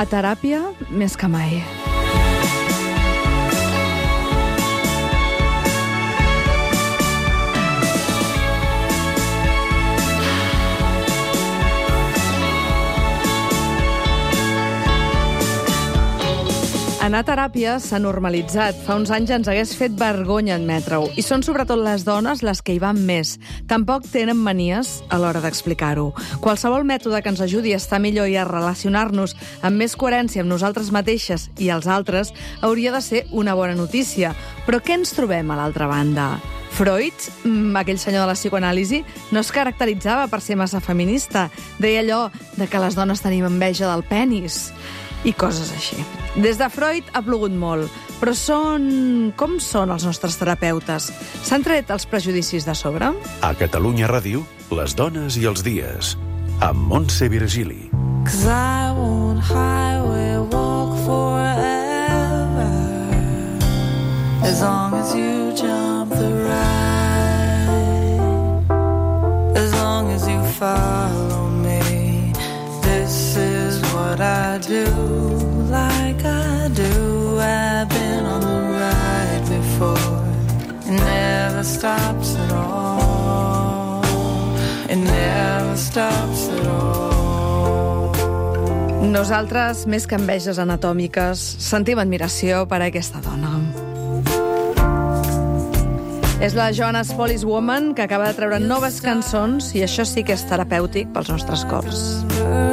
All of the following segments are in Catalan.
A teràpia més que mai. Anar a teràpia s'ha normalitzat. Fa uns anys ens hagués fet vergonya admetre-ho. I són sobretot les dones les que hi van més. Tampoc tenen manies a l'hora d'explicar-ho. Qualsevol mètode que ens ajudi a estar millor i a relacionar-nos amb més coherència amb nosaltres mateixes i els altres hauria de ser una bona notícia. Però què ens trobem a l'altra banda? Freud, aquell senyor de la psicoanàlisi, no es caracteritzava per ser massa feminista. Deia allò de que les dones tenim enveja del penis i coses així. Des de Freud ha plogut molt, però com són els nostres terapeutes? S'han tret els prejudicis de sobre? A Catalunya Ràdio, les dones i els dies, amb Montse Virgili. 'Cause I won't highway walk forever, as long as you jump the ride, as long as you follow me. This is what I do, like I do. I've been on the ride before. It never stops at all. It never stops at all. Nosaltres, més que enveges anatòmiques, sentim admiració per a aquesta dona. És la Jonas Police Woman, que acaba de treure noves cançons, i això sí que és terapèutic pels nostres cors.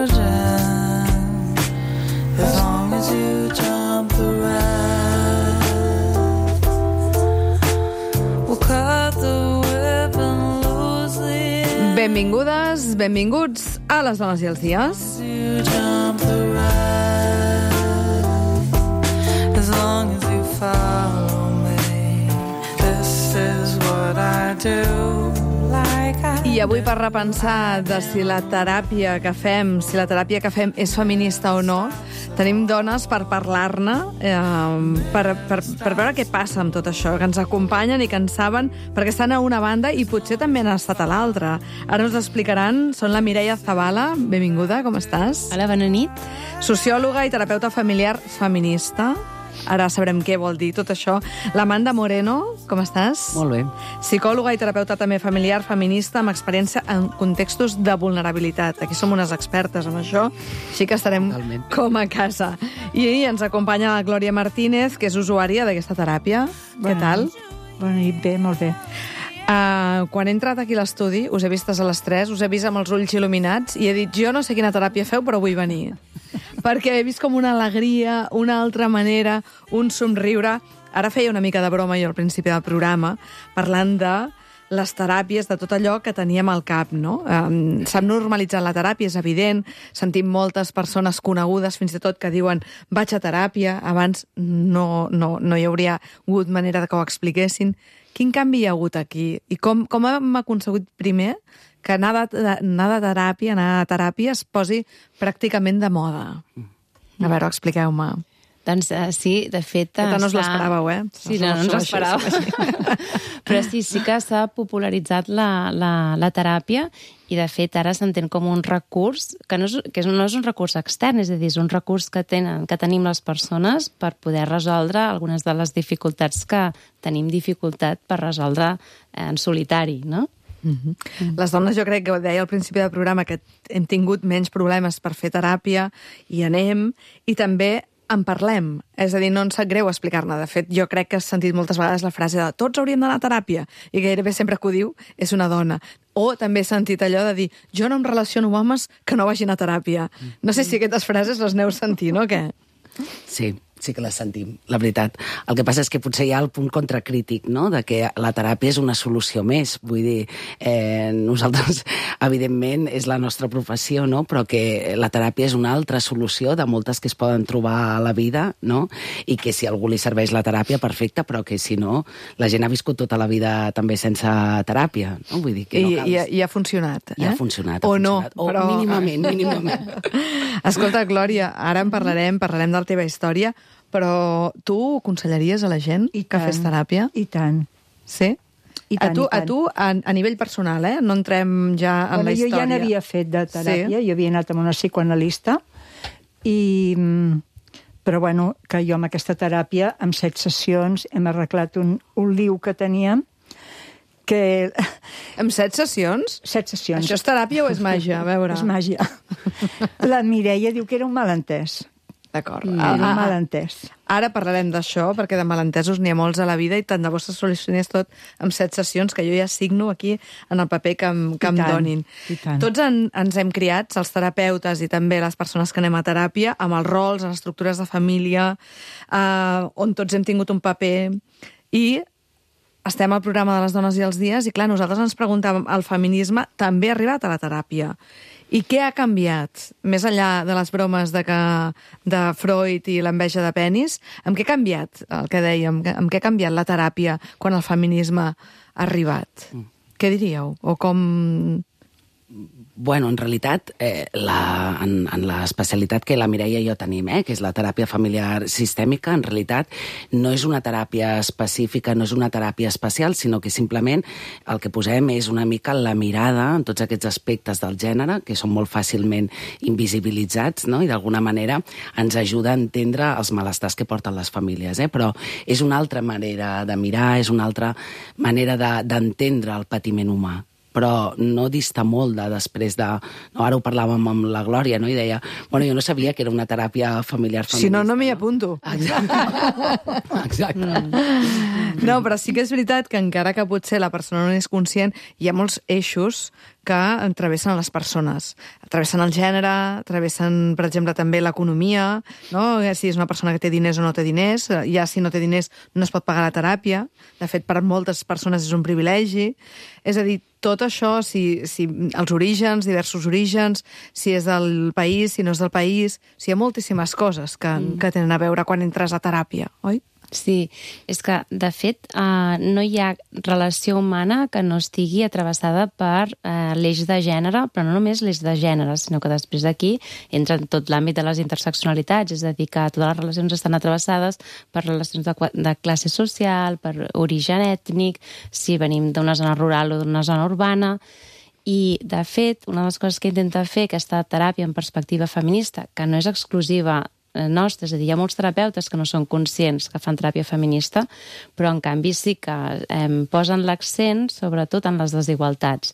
As long as you jump the ride, we'll cut the whip and lose the... Benvingudes, benvinguts a Les dones i els dies. You jump the ride, as long as you follow me. This is what I do, like I do. I avui, per repensar de si la teràpia que fem, és feminista o no, tenim dones per parlar-ne, per veure què passa amb tot això, que ens acompanyen i que en saben, perquè estan a una banda i potser també han estat a l'altra. Ara us explicaran. Són la Mireia Zavala. Benvinguda, com estàs? Hola, bona nit. Sociòloga i terapeuta familiar feminista. Ara sabrem què vol dir tot això. L'Amanda Moreno, com estàs? Molt bé. Psicòloga i terapeuta també familiar, feminista, amb experiència en contextos de vulnerabilitat. Aquí som unes expertes en això, així que estarem Totalment. Com a casa. I ens acompanya la Glòria Martínez, que és usuària d'aquesta teràpia. Què tal? Bona nit, bé, molt bé. Quan he entrat aquí a l'estudi, us he vistes a les 3, us he vist amb els ulls il·luminats i he dit, jo no sé quina teràpia feu, però vull venir. Perquè he vist com una alegria, una altra manera, un somriure. Ara feia una mica de broma jo al principi del programa, parlant de les teràpies, de tot allò que teníem al cap, no? S'ha normalitzat la teràpia, és evident, sentim moltes persones conegudes, fins i tot, que diuen vaig a teràpia, abans no hi hauria hagut manera que ho expliquessin. Quin canvi hi ha hagut aquí? I com hem aconseguit primer que anar a teràpia es posi pràcticament de moda? A veure, expliqueu-me. Doncs sí, de fet... No us l'esperàveu, eh? Sí, no ens l'esperàveu. Però sí que s'ha popularitzat la teràpia i, de fet, ara s'entén com un recurs que no és un recurs extern, és a dir, és un recurs que tenim les persones per poder resoldre algunes de les dificultats que tenim dificultat per resoldre en solitari, no? Les dones, jo crec que ho deia al principi del programa, que hem tingut menys problemes per fer teràpia i anem, i també en parlem. És a dir, no ens sap greu explicar-ne. De fet, jo crec que has sentit moltes vegades la frase de tots hauríem d'anar a teràpia, i gairebé sempre que ho diu és una dona. O també he sentit allò de dir jo no em relaciono amb homes que no vagin a teràpia. No sé si aquestes frases les aneu sentint, o què? Sí que les sentim, la veritat. El que passa és que potser hi ha el punt contracrític, no?, de que la teràpia és una solució més. Vull dir, nosaltres, evidentment, és la nostra professió, no?, però que la teràpia és una altra solució de moltes que es poden trobar a la vida, no?, i que si a algú li serveix la teràpia, perfecte, però que si no, la gent ha viscut tota la vida també sense teràpia, no? Vull dir que no cal... I ha funcionat, eh? I ha funcionat. O no, però... mínimament. Escolta, Glòria, ara en parlarem de la teva història, però tu aconsellaries a la gent que fes teràpia? I tant. Sí? I tant, a tu, a nivell personal, no entrem ja en la història. Jo ja n'havia fet de teràpia, jo havia anat amb una psicoanalista Però bueno, que jo amb aquesta teràpia, amb 7 sessions, hem arreglat un liu que teníem, que... Amb 7 sessions? 7 sessions. Això és teràpia o és màgia? A veure. És màgia. La Mireia diu que era un malentès. D'acord. Era un malentès. Ara parlarem d'això, perquè de malentesos n'hi ha molts a la vida i tant de bo se solucionés tot amb 7 sessions, que jo ja signo aquí en el paper que em donin. Tots ens hem criats, els terapeutes i també les persones que anem a teràpia, amb els rols, les estructures de família, on tots hem tingut un paper, i estem al programa de les dones i els dies, i clar, nosaltres ens preguntàvem, el feminisme també ha arribat a la teràpia. I què ha canviat, més enllà de les bromes de Freud i l'enveja de penis, amb què ha canviat el que dèiem, amb què ha canviat la teràpia quan el feminisme ha arribat? Què diríeu? O com... Bueno, en realitat, en l'especialitat que la Mireia i jo tenim, que és la teràpia familiar sistèmica, en realitat no és una teràpia específica, no és una teràpia especial, sinó que simplement el que posem és una mica la mirada en tots aquests aspectes del gènere, que són molt fàcilment invisibilitzats, no? I d'alguna manera ens ajuda a entendre els malestars que porten les famílies. Però és una altra manera de mirar, és una altra manera d'entendre el patiment humà. Però no dista molt de després de... No, ara ho parlàvem amb la Glòria, no? I deia, bueno, jo no sabia que era una teràpia familiar feminista. Si no, no m'hi apunto. Exacte. No, però sí que és veritat que encara que potser la persona no és conscient, hi ha molts eixos que travessen les persones. Travessen el gènere, travessen, per exemple, també l'economia, no? Si és una persona que té diners o no té diners, ja si no té diners no es pot pagar la teràpia. De fet, per moltes persones és un privilegi. És a dir, tot això, si els orígens, diversos orígens, si és del país, si no és del país, hi ha moltíssimes coses que tenen a veure quan entres a teràpia, oi? Sí, és que, de fet, no hi ha relació humana que no estigui travessada per l'eix de gènere, però no només l'eix de gènere, sinó que després d'aquí entra en tot l'àmbit de les interseccionalitats, és a dir, que totes les relacions estan travessades per relacions de classe social, per origen ètnic, si venim d'una zona rural o d'una zona urbana. I, de fet, una de les coses que intenta fer aquesta teràpia en perspectiva feminista, que no és exclusiva nostra, és a dir, hi ha molts terapeutes que no són conscients que fan teràpia feminista, però en canvi sí que posen l'accent sobretot en les desigualtats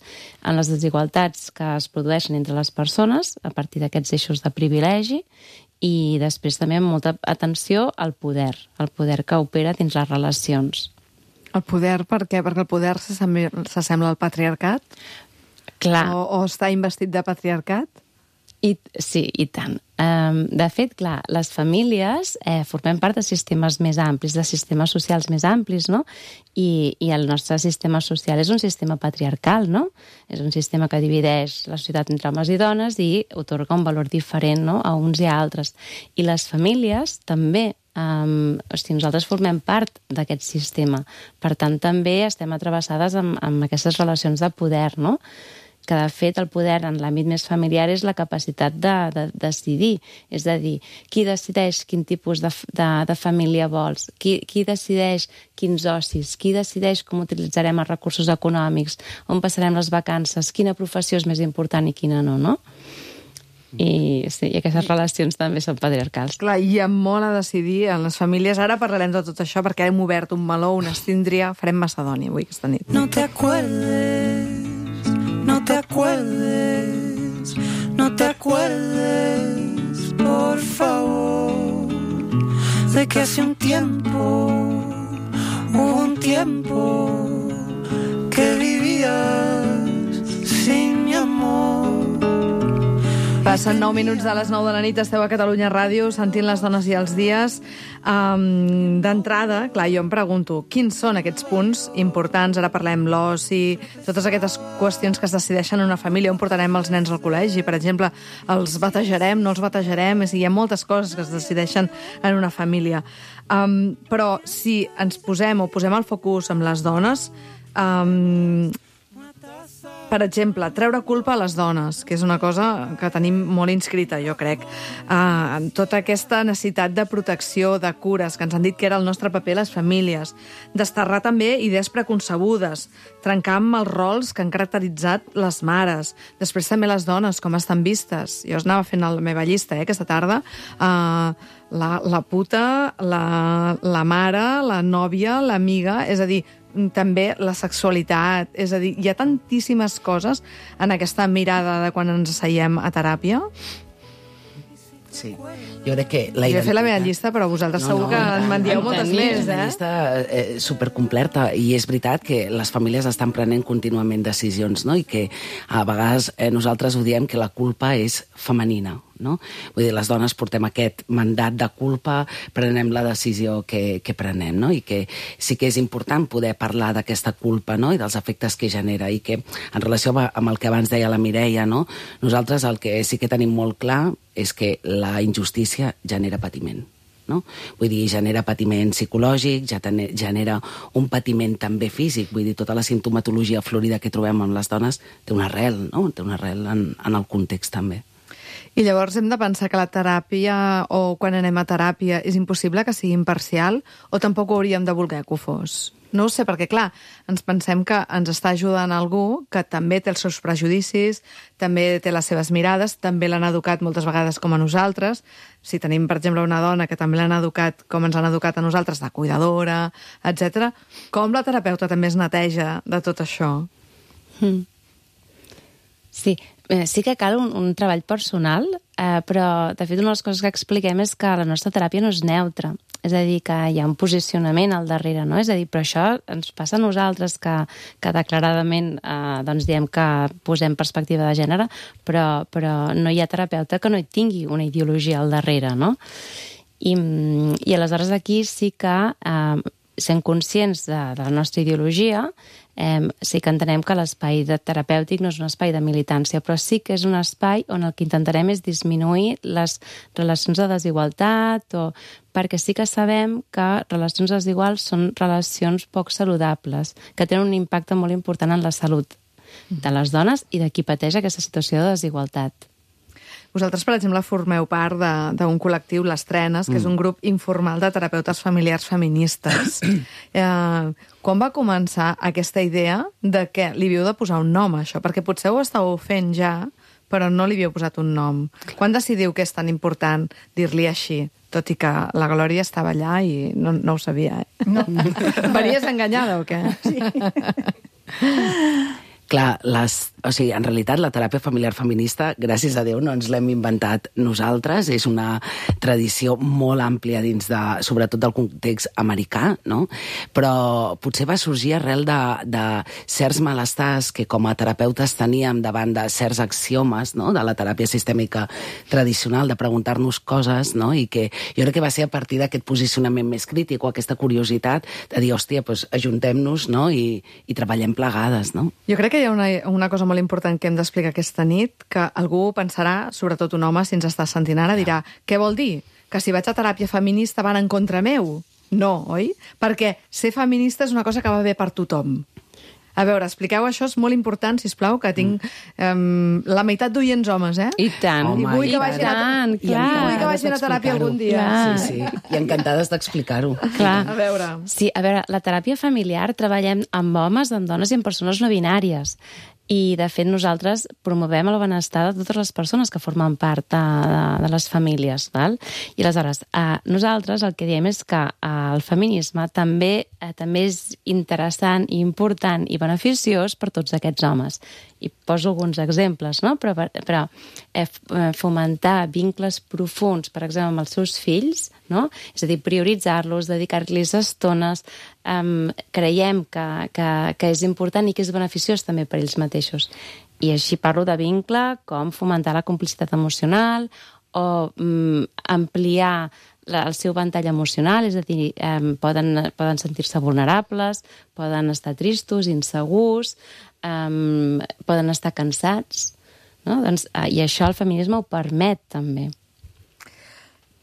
que es produeixen entre les persones a partir d'aquests eixos de privilegi, i després també amb molta atenció al poder que opera dins les relacions. El poder, per què? Perquè el poder s'assembla al patriarcat? Clar. O està investit de patriarcat? Sí, i tant. De fet, clar, les famílies formem part de sistemes més amplis, de sistemes socials més amplis, no? I el nostre sistema social és un sistema patriarcal, no? És un sistema que divideix la societat entre homes i dones i otorga un valor diferent, no?, a uns i a altres. I les famílies també, nosaltres formem part d'aquest sistema. Per tant, també estem travessades amb aquestes relacions de poder, no?, que, de fet, el poder en l'àmbit més familiar és la capacitat de decidir. És a dir, qui decideix quin tipus de família vols? Qui decideix quins ocis? Qui decideix com utilitzarem els recursos econòmics? On passarem les vacances? Quina professió és més important i quina no, no? I sí, i aquestes relacions també són patriarcals. Clar, hi ha molt a decidir en les famílies. Ara parlarem de tot això perquè hem obert un meló, una síndria. Farem Macedònia avui aquesta nit. No te acuerdes, no te acuerdes, no te acuerdes, por favor, de que hace un tiempo, hubo un tiempo que vivías sin mi amor. Passen 9 minuts de les 9 de la nit, esteu a Catalunya Ràdio, sentint les dones i els dies. D'entrada, clar, jo em pregunto, quins són aquests punts importants? Ara parlem l'oci, totes aquestes qüestions que es decideixen en una família, on portarem els nens al col·legi, per exemple, els batejarem, no els batejarem, hi ha moltes coses que es decideixen en una família. Però si ens posem el focus amb les dones, Per exemple, treure culpa a les dones, que és una cosa que tenim molt inscrita, jo crec. Tota aquesta necessitat de protecció, de cures, que ens han dit que era el nostre paper les famílies. Desterrar també idees preconcebudes, trencar amb els rols que han caracteritzat les mares. Després també les dones, com estan vistes. Jo anava fent la meva llista aquesta tarda. La puta, la mare, la nòvia, l'amiga, és a dir, també la sexualitat, és a dir, hi ha tantíssimes coses en aquesta mirada de quan ens asseiem a teràpia. Sí, jo crec que la Jo he fet la meva llista, però vosaltres segur que en dieu moltes més, És una llista supercompleta, i és veritat que les famílies estan prenent contínuament decisions, no? I que a vegades nosaltres ho diem que la culpa és femenina, no? Vull dir, les dones portem aquest mandat de culpa, prenem la decisió que prenem, no? I que sí que és important poder parlar d'aquesta culpa, no? I dels efectes que genera, i que en relació amb el que abans deia la Mireia, no? Nosaltres el que sí que tenim molt clar és que la injustícia genera patiment. No? Vull dir, genera patiment psicològic, genera un patiment també físic, vull dir, tota la sintomatologia florida que trobem amb les dones té una arrel, no? Té una arrel en el context també. I llavors hem de pensar que la teràpia, o quan anem a teràpia, és impossible que sigui imparcial, o tampoc ho hauríem de voler que ho fos? No ho sé, perquè, clar, ens pensem que ens està ajudant algú que també té els seus prejudicis, també té les seves mirades, també l'han educat moltes vegades com a nosaltres. Si tenim, per exemple, una dona que també l'han educat com ens han educat a nosaltres, de cuidadora, etc. Com la terapeuta també es neteja de tot això? Sí, sí que cal un treball personal, però, de fet, una de les coses que expliquem és que la nostra teràpia no és neutra. És a dir, que hi ha un posicionament al darrere, no? És a dir, però això ens passa a nosaltres, que declaradament doncs diem que posem perspectiva de gènere, però no hi ha terapeuta que no hi tingui una ideologia al darrere, no? I aleshores aquí sí que, sent conscients de la nostra ideologia, sí que entenem que l'espai terapèutic no és un espai de militància, però sí que és un espai on el que intentarem és disminuir les relacions de desigualtat, perquè sí que sabem que relacions desiguals són relacions poc saludables, que tenen un impacte molt important en la salut de les dones i de qui pateix aquesta situació de desigualtat. Vosaltres, per exemple, formeu part d'un col·lectiu, Les Trenes, que és un grup informal de terapeutes familiars feministes. Quan va començar aquesta idea de que li havíeu de posar un nom a això? Perquè potser ho estàveu fent ja, però no li havíeu posat un nom. Quan decidiu que és tan important dir-li així? Tot i que la Glòria estava allà i no ho sabia, eh? No. Venies enganyada o què? Sí. Clar, en realitat la teràpia familiar feminista, gràcies a Déu, no ens l'hem inventat nosaltres, és una tradició molt àmplia dins sobretot del context americà, no? Però potser va sorgir arrel de certs malestars que com a terapeutes teníem davant de certs axiomes, no? De la teràpia sistèmica tradicional, de preguntar-nos coses, no? I que jo crec que va ser a partir d'aquest posicionament més crític o aquesta curiositat de dir, hòstia, doncs ajuntem-nos, no? I treballem plegades, no? Jo crec que hi ha una cosa molt important que hem d'explicar aquesta nit, que algú pensarà, sobretot un home, si ens està sentint ara, dirà, què vol dir? Que si vaig a teràpia feminista van en contra meu? No, oi? Perquè ser feminista és una cosa que va bé per tothom. A veure, expliqueu això, és molt important, sisplau, que tinc la meitat d'oients homes, eh? I tant, I vull que vagin a teràpia algun dia. Sí, i encantades d'explicar-ho. Clar. A veure. Sí, a veure, la teràpia familiar treballem amb homes, amb dones i amb persones no binàries. I, de fet, nosaltres promovem el benestar de totes les persones que formen part de les famílies. Val? I, aleshores, nosaltres el que diem és que el feminisme també és interessant i important i beneficiós per tots aquests homes. I poso alguns exemples, no? Però fomentar vincles profuns, per exemple, amb els seus fills, no? És a dir, prioritzar-los, dedicar-los estones, creiem que és important i que és beneficiós també per ells mateixos. I així parlo de vincle com fomentar la complicitat emocional o ampliar el seu ventall emocional, és a dir, poden sentir-se vulnerables, poden estar tristos, insegurs, poden estar cansats, no? Doncs, i això el feminisme ho permet també.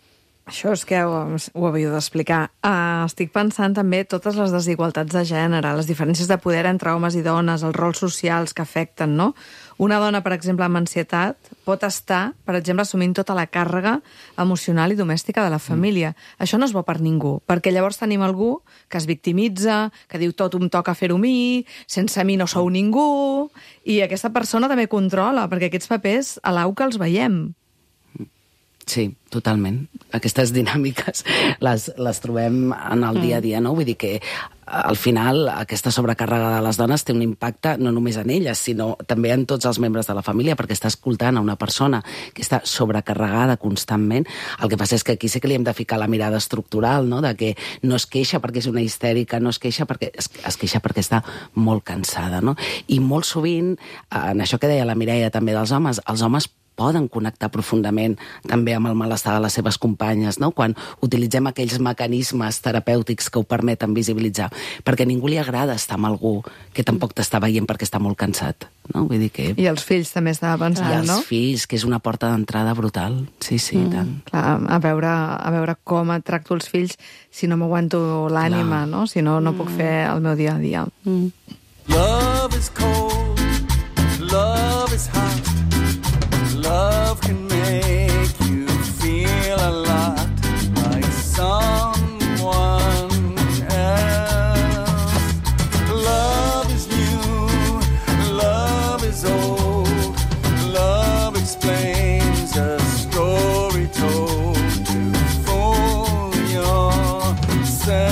Això és que ho havíeu d'explicar. Estic pensant també totes les desigualtats de gènere, les diferències de poder entre homes i dones, els rols socials que afecten, no? Una dona, per exemple, amb ansietat, pot estar, per exemple, assumint tota la càrrega emocional i domèstica de la família. Això no és bo per ningú, perquè llavors tenim algú que es victimitza, que diu tot em toca fer-ho a mi, sense mi no sou ningú, i aquesta persona també controla, perquè aquests papers a l'AUCA els veiem. Sí, totalment. Aquestes dinàmiques les trobem en el dia a dia, no? Vull dir que al final aquesta sobrecàrrega de les dones té un impacte no només en elles, sinó també en tots els membres de la família, perquè està escoltant a una persona que està sobrecarregada constantment. El que passa és que aquí sí que li hem de ficar la mirada estructural, no? De que no es queixa perquè és una histèrica, no es queixa perquè es queixa perquè està molt cansada, no? I molt sovint, en això que deia la Mireia també dels homes, els homes poden connectar profundament també amb el malestar de les seves companyes, no? Quan utilitzem aquells mecanismes terapèutics que ho permeten visibilitzar, perquè a ningú li agrada estar amb algú que tampoc t'està veient perquè està molt cansat, no? Vull dir que... I els fills també estava pensant, no? I els fills, que és una porta d'entrada brutal. Sí, tant. Clar, a veure com tracto els fills si no m'aguanto l'ànima, no? Si no, no puc fer el meu dia a dia. Love is cold, love is hot. Love can make you feel a lot like someone else. Love is new, love is old. Love explains a story told to fool yourself.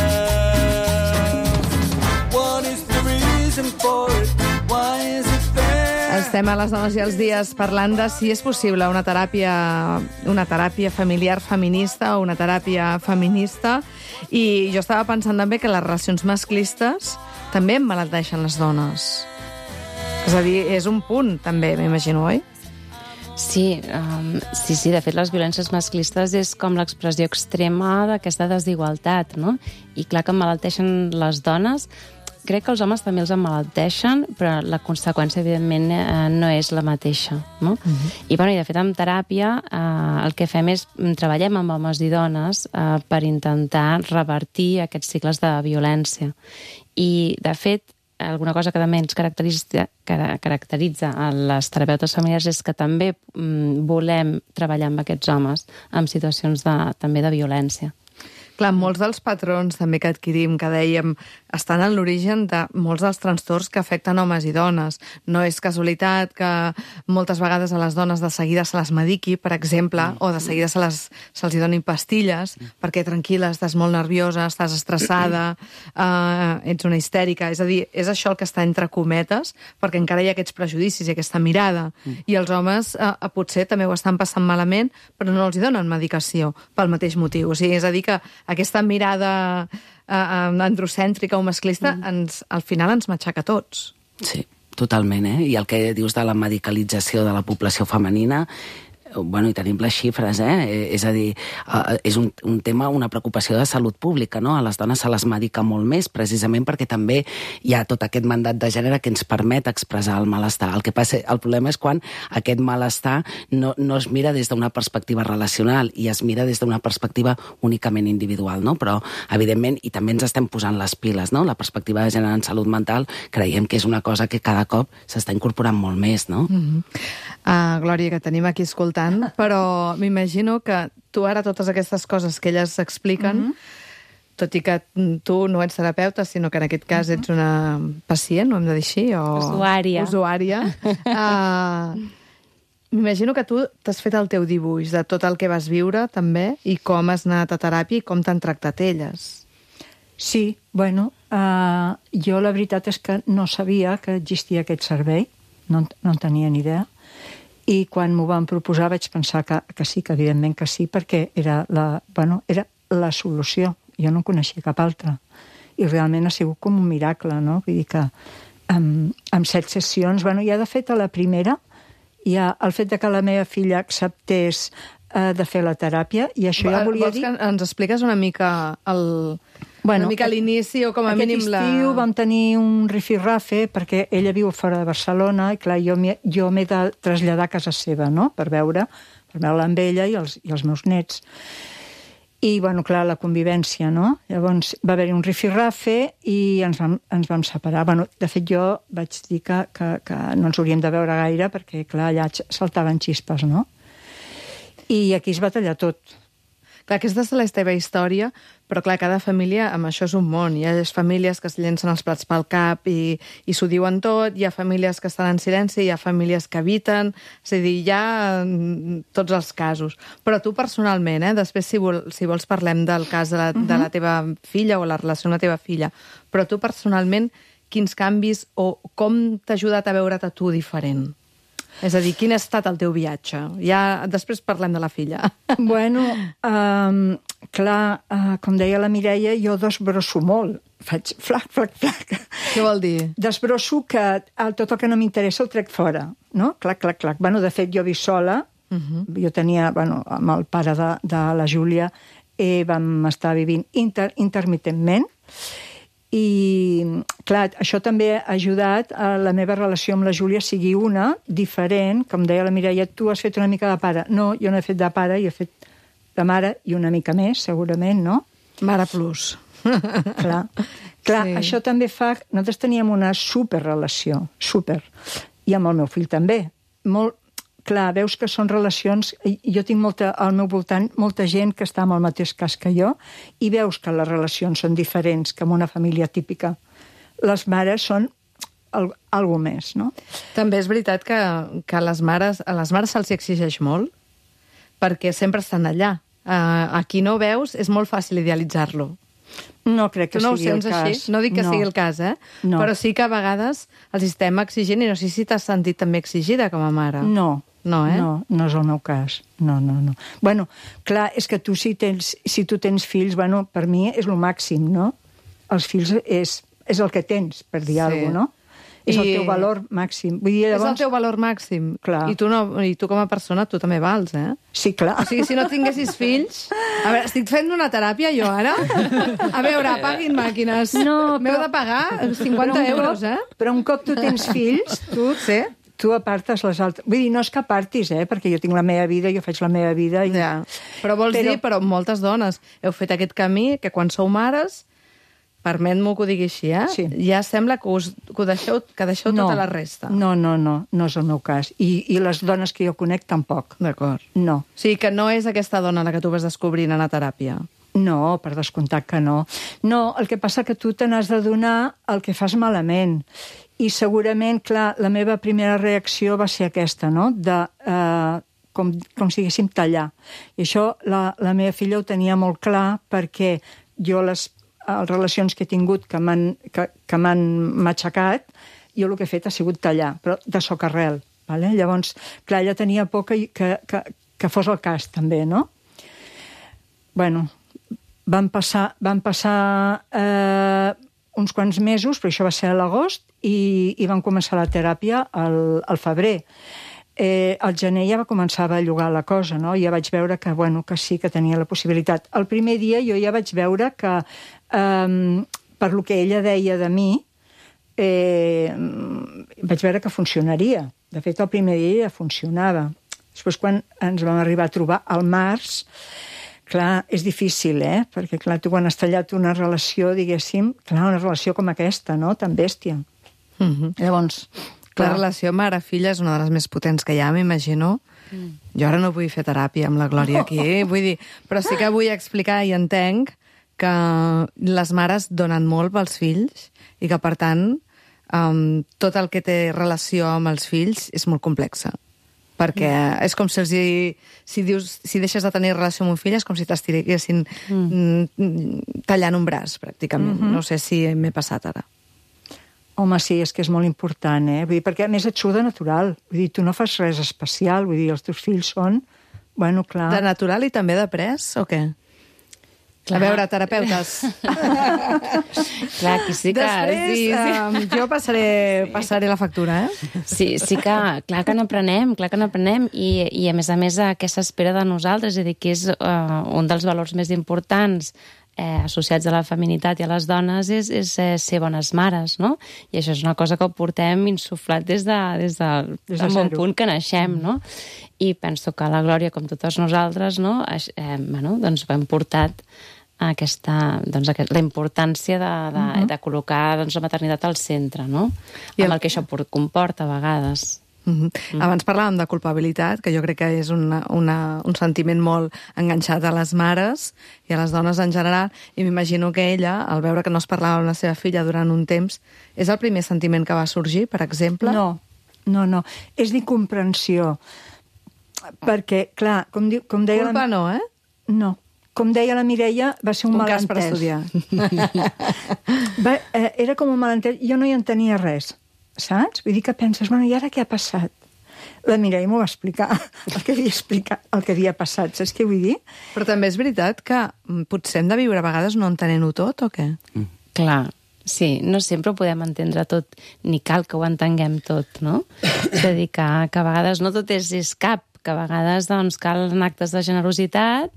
What is the reason for it? Why is it there? Estem a les dones i els dies parlant de si és possible una teràpia familiar feminista o una teràpia feminista, i jo estava pensant també que les relacions masclistes també emmalalteixen les dones. És a dir, és un punt també, m'imagino, oi? Sí, de fet les violències masclistes és com l'expressió extrema d'aquesta desigualtat, no? I clar que emmalalteixen les dones. Crec que els homes també els emmalalteixen, però la conseqüència, evidentment, no és la mateixa, no? I de fet, en teràpia, el que fem és treballem amb homes i dones per intentar revertir aquests cicles de violència. I, de fet, alguna cosa que també ens caracteritza a les terapeutes familiars és que també volem treballar amb aquests homes en situacions també de violència. Clar, molts dels patrons també que adquirim, que dèiem, estan en l'origen de molts dels trastorns que afecten homes i dones. No és casualitat que moltes vegades a les dones de seguida se les mediqui, per exemple, o de seguida se'ls donin pastilles, perquè tranquil·la, estàs molt nerviosa, estàs estressada, ets una histèrica. És a dir, és això el que està entre cometes, perquè encara hi ha aquests prejudicis i aquesta mirada. I els homes potser també ho estan passant malament, però no els hi donen medicació pel mateix motiu. O sigui, és a dir que aquesta mirada androcèntrica o masclista al final ens matxaca a tots. Sí, totalment, I el que dius de la medicalització de la població femenina, i tenim les xifres, és a dir, és un tema, una preocupació de salut pública, no? A les dones se les medica molt més, precisament perquè també hi ha tot aquest mandat de gènere que ens permet expressar el malestar. El problema és quan aquest malestar no es mira des d'una perspectiva relacional i es mira des d'una perspectiva únicament individual, no? Però, evidentment, i també ens estem posant les piles, no? La perspectiva de gènere en salut mental creiem que és una cosa que cada cop s'està incorporant molt més, no? Glòria, que tenim aquí escoltant, però m'imagino que tu ara totes aquestes coses que elles expliquen, tot i que tu no ets terapeuta, sinó que en aquest cas ets una pacient, ho hem de dir així, o... Usuària. M'imagino que tu t'has fet el teu dibuix de tot el que vas viure, també, i com has anat a teràpia i com t'han tractat elles. Sí, jo la veritat és que no sabia que existia aquest servei, no en tenia ni idea, i quan m'ho van proposar vaig pensar que sí, que evidentment que sí, perquè era la solució. Jo no coneixia cap altra. I realment ha sigut com un miracle, no? Vull dir que amb 7 sessions, ja de fet a la primera, hi ha el fet que la meva filla acceptés de fer la teràpia, i això ja volia dir... Vols que ens expliques una mica una mica a l'inici, o com a mínim la... Aquest estiu vam tenir un rifirrafe, perquè ella viu fora de Barcelona, i clar, jo m'he de traslladar a casa seva, no?, per veure-la amb ella i els meus nets. I, bueno, clar, la convivència, no? Llavors va haver-hi un rifirrafe i ens vam separar. Bueno, de fet, jo vaig dir que no ens hauríem de veure gaire perquè, clar, allà saltaven xispes, no? I aquí es va tallar tot. Clar, aquesta és la teva història, però clar, cada família amb això és un món. Hi ha famílies que es llencen els plats pel cap i s'ho diuen tot, hi ha famílies que estan en silenci, hi ha famílies que eviten, és a dir, hi ha tots els casos. Però tu personalment, després si vols parlem del cas de la teva filla o la relació amb la teva filla, però tu personalment quins canvis o com t'ha ajudat a veure't a tu diferent? És a dir, quin ha estat el teu viatge? Ja després parlem de la filla. Bueno, clar, com deia la Mireia, jo desbrosso molt. Faig flac. Què vol dir? Desbrosso que tot el que no m'interessa el trec fora, no? Clac. Bueno, de fet, jo visc sola. Jo tenia, bueno, amb el pare de la Júlia, vam estar vivint intermitentment. I, clar, això també ha ajudat a la meva relació amb la Júlia sigui una, diferent. Com deia la Mireia, tu has fet una mica de pare. No, jo no he fet de pare, jo he fet de mare i una mica més, segurament, no? Mare plus. Clar, sí. Això també fa... Nosaltres teníem una superrelació, super. I amb el meu fill també. Molt... Clar, veus que són relacions... Jo tinc al meu voltant molta gent que està en el mateix cas que jo i veus que les relacions són diferents que en una família típica. Les mares són algo més, no? També és veritat que a les mares se'ls exigeix molt perquè sempre estan allà. A qui no veus és molt fàcil idealitzar-lo. No crec que sigui el cas. Així? No dic que sigui el cas, No. Però sí que a vegades els estem exigint i no sé si t'has sentit també exigida com a mare. No. No és el meu cas. No. Bueno, clar, és que tu si tu tens fills, bueno, per mi és el màxim, no? Els fills és el que tens, per dir alguna cosa, no? És el teu valor màxim. Vull dir, llavors... És el teu valor màxim. Clar. I tu com a persona, tu també vals, Sí, clar. O sigui, si no tinguessis fills... A veure, estic fent una teràpia jo ara? A veure, apaguin màquines. No, m'heu de pagar 50 euros, Però un cop tu tens fills, tu apartes les altres... Vull dir, no és que apartis, perquè jo tinc la meva vida, jo faig la meva vida... I... Ja. Però però moltes dones heu fet aquest camí que quan sou mares, permet-m'ho que ho digui així, Sí. Ja sembla que deixeu tota la resta. No és el meu cas. I les dones que jo conec tampoc. D'acord. No. O sigui que no és aquesta dona la que tu vas descobrint en la teràpia. No, per descomptat que no. No, el que passa que tu te n'has de donar el que fas malament. I segurament, clar, la meva primera reacció va ser aquesta, no? De, com si diguéssim, tallar. I això la meva filla ho tenia molt clar perquè jo les relacions que he tingut que m'han matxacat, jo el que he fet ha sigut tallar, però de socarrel. Vale? Llavors, clar, ella tenia por que fos el cas, també, no? Bueno, van passar uns quants mesos, però això va ser a l'agost, i van començar la teràpia al febrer. Al gener ja va començar a bellugar la cosa, no? Ja vaig veure que sí, que tenia la possibilitat. El primer dia jo ja vaig veure que, per lo que ella deia de mi, vaig veure que funcionaria. De fet, el primer dia ja funcionava. Després, quan ens vam arribar a trobar al març, clar, és difícil, perquè, clar, tu quan has tallat una relació, diguéssim, clar, una relació com aquesta, no?, tan bèstia. Llavors... La relació mare-filla és una de les més potents que hi ha, m'imagino. Jo ara no vull fer teràpia amb la Glòria aquí, vull dir, però sí que vull explicar i entenc que les mares donen molt pels fills i que, per tant, tot el que té relació amb els fills és molt complexa. Perquè és com si deixes de tenir relació amb un fill, és com si t'estiguessin tallant un braç, pràcticament. No sé si m'he passat ara. Home, sí, és que és molt important, Vull dir, perquè a més et surt de natural. Vull dir, tu no fas res especial, vull dir, els teus fills són... Bueno, clar... De natural i també de pres, o què? Clar. A veure, terapeutes. Clar, aquí sí que... Després, jo passaré la factura, Sí que, clar que n'aprenem, i a més què s'espera de nosaltres, és a dir, que és un dels valors més importants associats a la feminitat i a les dones és ser bones mares, no? I això és una cosa que ho portem insuflat des del bon punt que naixem, no? I penso que la Glòria, com totes nosaltres, no? Doncs hem portat la importància de col·locar la maternitat al centre, no? Amb el que això comporta a vegades. Abans parlàvem de culpabilitat, que jo crec que és un sentiment molt enganxat a les mares i a les dones en general, i m'imagino que ella, al veure que no es parlava amb la seva filla durant un temps, és el primer sentiment que va sorgir, per exemple? No. És d'incomprensió. Perquè, clar, com deia... Culpa no, eh? No. Com deia la Mireia, va ser un malentès. Un cas per estudiar. Era com un malentès. Jo no hi entenia res. Saps? Vull dir que penses, bueno, i ara què ha passat? La Mireia m'ho va explicar, el que havia passat, saps què vull dir? Però també és veritat que potser hem de viure a vegades no entenent-ho tot, o què? Clar, sí, no sempre ho podem entendre tot, ni cal que ho entenguem tot, no? És a dir, que a vegades no tot és cap, que a vegades doncs, calen actes de generositat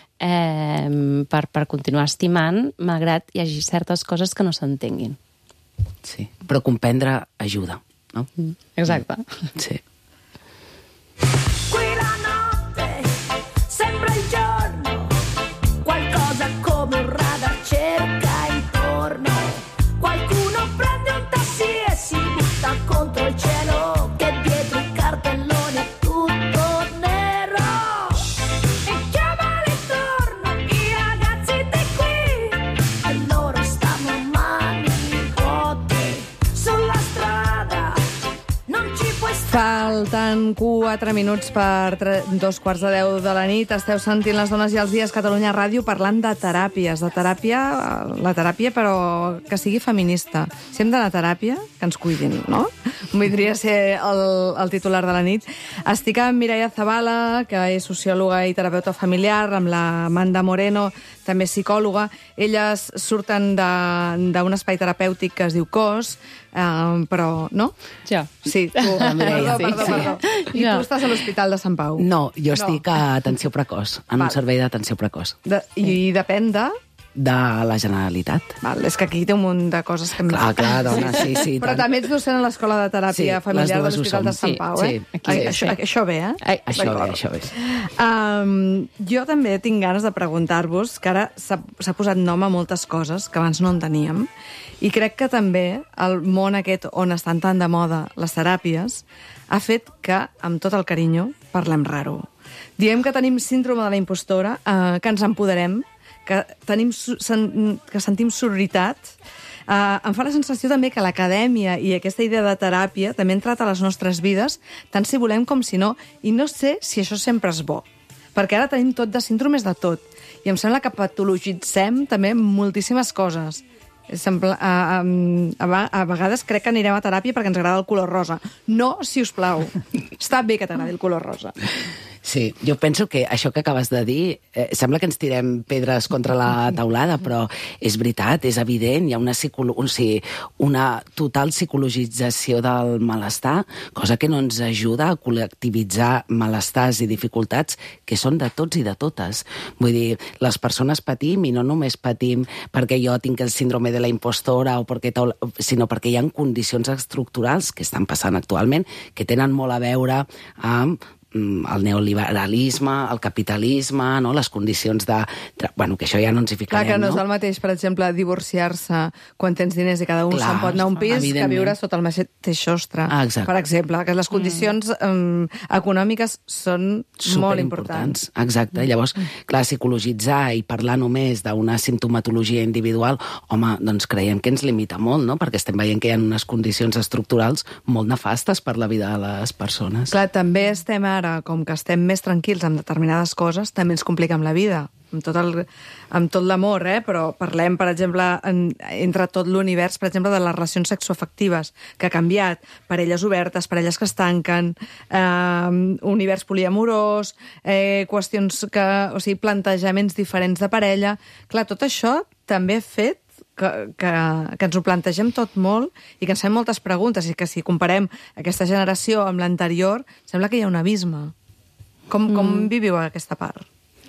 per continuar estimant, malgrat hi hagi certes coses que no s'entenguin. Sí, però comprendre ajuda, no? Exacte. Sí. Qui la notte sembra il giorno, qualcosa come un radar cerca intorno, qualcuno prende un taxi e si butta contro il cielo, che dietro i cartelloni è tutto nero, e chiama l'intorno i ragazzi di qui, e loro stanno mani vuote sulla strada, non ci puoi stare. Falten 4 minuts per 2:15 de la nit. Esteu sentint Les dones i els dies Catalunya Ràdio parlant de teràpies. De teràpia, la teràpia, però que sigui feminista. Si hem d'anar a teràpia, que ens cuidin, no? Voldria ser el titular de la nit. Estic amb Mireia Zabala, que és sociòloga i terapeuta familiar, amb la Amanda Moreno, també psicòloga. Elles surten d'un espai terapèutic que es diu COS, però, no? Jo. Sí, tu. Perdó. I Jo. tu estàs a l'Hospital de Sant Pau. No, jo estic a atenció precoç, en un servei d'atenció precoç. I depèn de... De la Generalitat. Val, és que aquí té un munt de coses que... Clar, dona, sí. Però també ets docent a l'Escola de Teràpia Sí, Familiar de les dues ho l'Hospital de som. Sant Pau, eh? Sí, Això ve, eh? Això bé. Jo també tinc ganes de preguntar-vos, que ara s'ha posat nom a moltes coses que abans no en teníem, i crec que també el món aquest on estan tan de moda les teràpies ha fet que, amb tot el carinyo, parlem raro. Diem que tenim síndrome de la impostora, que ens empoderem, que sentim sororitat. Em fa la sensació també que l'acadèmia i aquesta idea de teràpia també ha entrat a les nostres vides, tant si volem com si no, i no sé si això sempre és bo, perquè ara tenim tot de síndromes de tot, i em sembla que patologitzem també moltíssimes coses. A vegades crec que anirem a teràpia perquè ens agrada el color rosa. No, si us plau. Està bé que t'agradi el color rosa. Sí, jo penso que això que acabes de dir, sembla que ens tirem pedres contra la taulada, però és veritat, és evident, hi ha una total psicologització del malestar, cosa que no ens ajuda a col·lectivitzar malestars i dificultats que són de tots i de totes. Vull dir, les persones patim, i no només patim perquè jo tinc el síndrome de la impostora, sinó perquè hi ha condicions estructurals que estan passant actualment que tenen molt a veure amb el neoliberalisme, el capitalisme, no? Les condicions de... Bueno, que això ja no ens hi ficarem, Clar, que no és el mateix, per exemple, divorciar-se quan tens diners i cada un se'n pot anar a un pis que viure sota el mateix sostre. Per exemple, que les condicions econòmiques són molt importants. Exacte. Llavors, clar, psicologitzar i parlar només d'una simptomatologia individual, home, doncs creiem que ens limita molt, no? Perquè estem veient que hi ha unes condicions estructurals molt nefastes per la vida de les persones. Clar, també estem ara, com que estem més tranquils amb determinades coses, també ens compliquem la vida, amb tot l'amor, però parlem, per exemple, entre tot l'univers, per exemple, de les relacions sexoafectives, que ha canviat, parelles obertes, parelles que es tanquen, univers poliamorós, qüestions plantejaments diferents de parella. Clar, tot això també ha fet que ens ho plantegem tot molt i que ens fem moltes preguntes, i que si comparem aquesta generació amb l'anterior, sembla que hi ha un abisme. Com viviu aquesta part?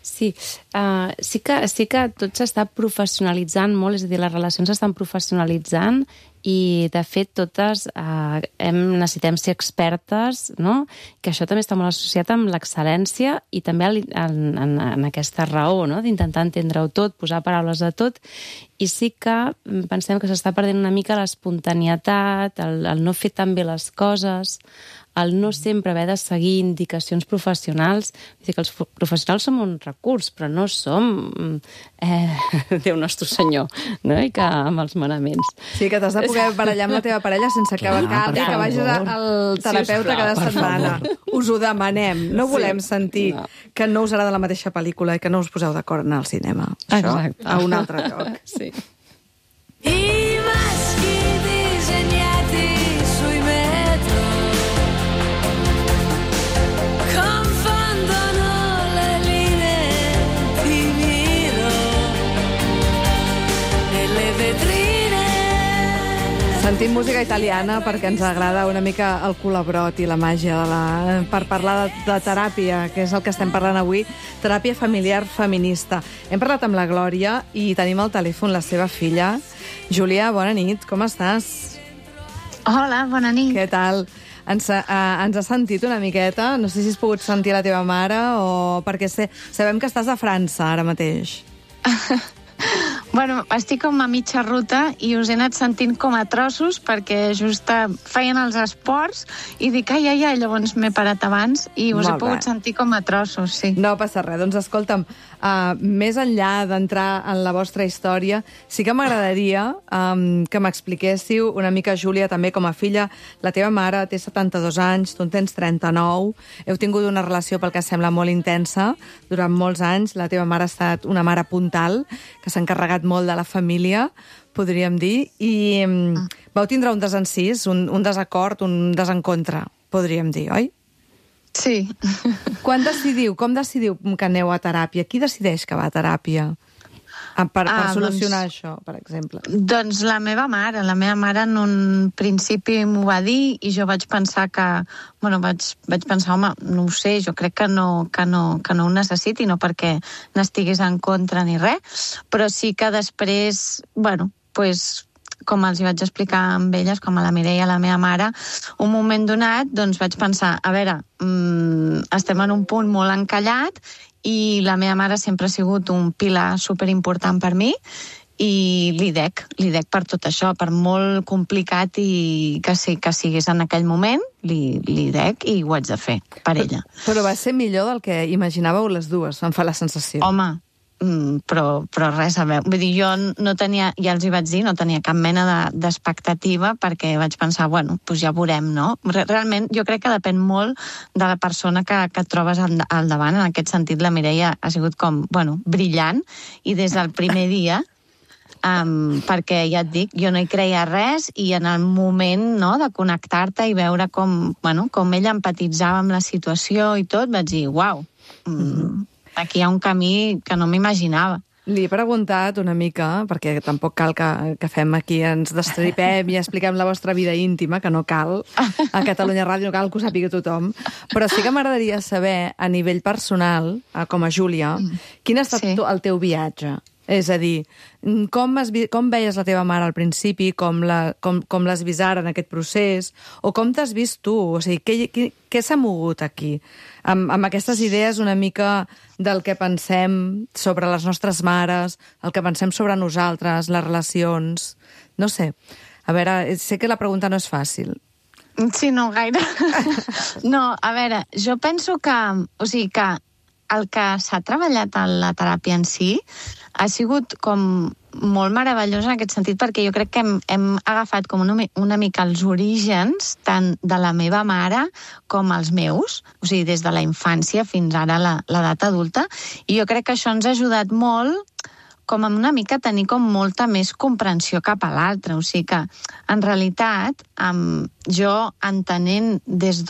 Sí, sí que tot s'està professionalitzant molt, és a dir, les relacions s'estan professionalitzant i, de fet, totes necessitem ser expertes, no? Que això també està molt associat amb l'excel·lència i també en aquesta raó, no? D'intentar entendre-ho tot, posar paraules a tot, i sí que pensem que s'està perdent una mica l'espontaneïtat, el no fer tan bé les coses, el no sempre haver de seguir indicacions professionals. Vull dir que els professionals som un recurs, però no som Déu nostre senyor, no? I que amb els manaments. Sí, que t'has de poder barallar amb la teva parella sense que vagis al terapeuta cada setmana. Us ho demanem. No volem sentir que no us agrada la mateixa pel·lícula i que no us poseu d'acord en el cinema. Això a un altre lloc. Sí. I maschi disegnati sui metro confondono le linee di miro nelle vetrine. Sentim música italiana perquè ens agrada una mica el colabrot i la màgia per parlar de teràpia, que és el que estem parlant avui, teràpia familiar feminista. Hem parlat amb la Glòria i tenim al telèfon la seva filla. Júlia, bona nit, com estàs? Hola, bona nit. Què tal? Ens has sentit una miqueta? No sé si has pogut sentir la teva mare o... perquè sabem que estàs a França ara mateix. Bueno, estic com a mitja ruta i us he anat sentint com a trossos perquè just feien els esports i dic, ai, llavors m'he parat abans i us he pogut sentir com a trossos, sí. No passa res. Doncs escolta'm, més enllà d'entrar en la vostra història, sí que m'agradaria que m'expliquéssiu una mica, Júlia, també com a filla. La teva mare té 72 anys, tu en tens 39, heu tingut una relació pel que sembla molt intensa durant molts anys. La teva mare ha estat una mare puntal, que s'ha encarregat molt de la família, podríem dir, i vau tindre un desencís, un desacord, un desencontre, podríem dir, oi? Sí. Com decidiu que aneu a teràpia? Qui decideix que va a teràpia? Per solucionar això, per exemple. Doncs la meva mare en un principi m'ho va dir i jo vaig pensar que, vaig pensar, home, no ho sé, jo crec que no ho necessiti, no perquè n'estigués en contra ni res, però sí que després, com els hi vaig explicar amb elles, com a la Mireia, la meva mare, un moment donat, doncs vaig pensar, a veure, estem en un punt molt encallat i la meva mare sempre ha sigut un pilar superimportant per mi i li dec per tot això, per molt complicat i que sigués en aquell moment, li dec i ho haig de fer per ella. Però va ser millor del que imaginàveu les dues, em fa la sensació. Home, però res a veure. Vull dir, jo no tenia, ja els hi vaig dir, no tenia cap mena d'expectativa perquè vaig pensar, doncs ja veurem, no? Realment, jo crec que depèn molt de la persona que et trobes al davant. En aquest sentit, la Mireia ha sigut com, brillant, i des del primer dia, perquè ja et dic, jo no hi creia res i en el moment, no, de connectar-te i veure com ella empatitzava amb la situació i tot, vaig dir, uau, aquí hi ha un camí que no m'imaginava. Li he preguntat una mica, perquè tampoc cal que fem aquí, ens destripem i expliquem la vostra vida íntima, que no cal, a Catalunya Ràdio no cal que ho sàpiga tothom, però sí que m'agradaria saber, a nivell personal, com a Júlia, quin ha estat el teu viatge? És a dir, com veies la teva mare al principi, com l'has vist ara en aquest procés, o com t'has vist tu? O sigui, què s'ha mogut aquí? Amb aquestes idees una mica del que pensem sobre les nostres mares, el que pensem sobre nosaltres, les relacions... No sé. A veure, sé que la pregunta no és fàcil. Sí, no gaire. No, a veure, jo penso que el que s'ha treballat a la teràpia en si ha sigut com molt meravellós en aquest sentit, perquè jo crec que hem agafat com una mica els orígens tant de la meva mare com els meus, o sigui, des de la infància fins ara l'edat adulta, i jo crec que això ens ha ajudat molt com a una mica tenir com molta més comprensió cap a l'altre, o sigui que en realitat jo entenent des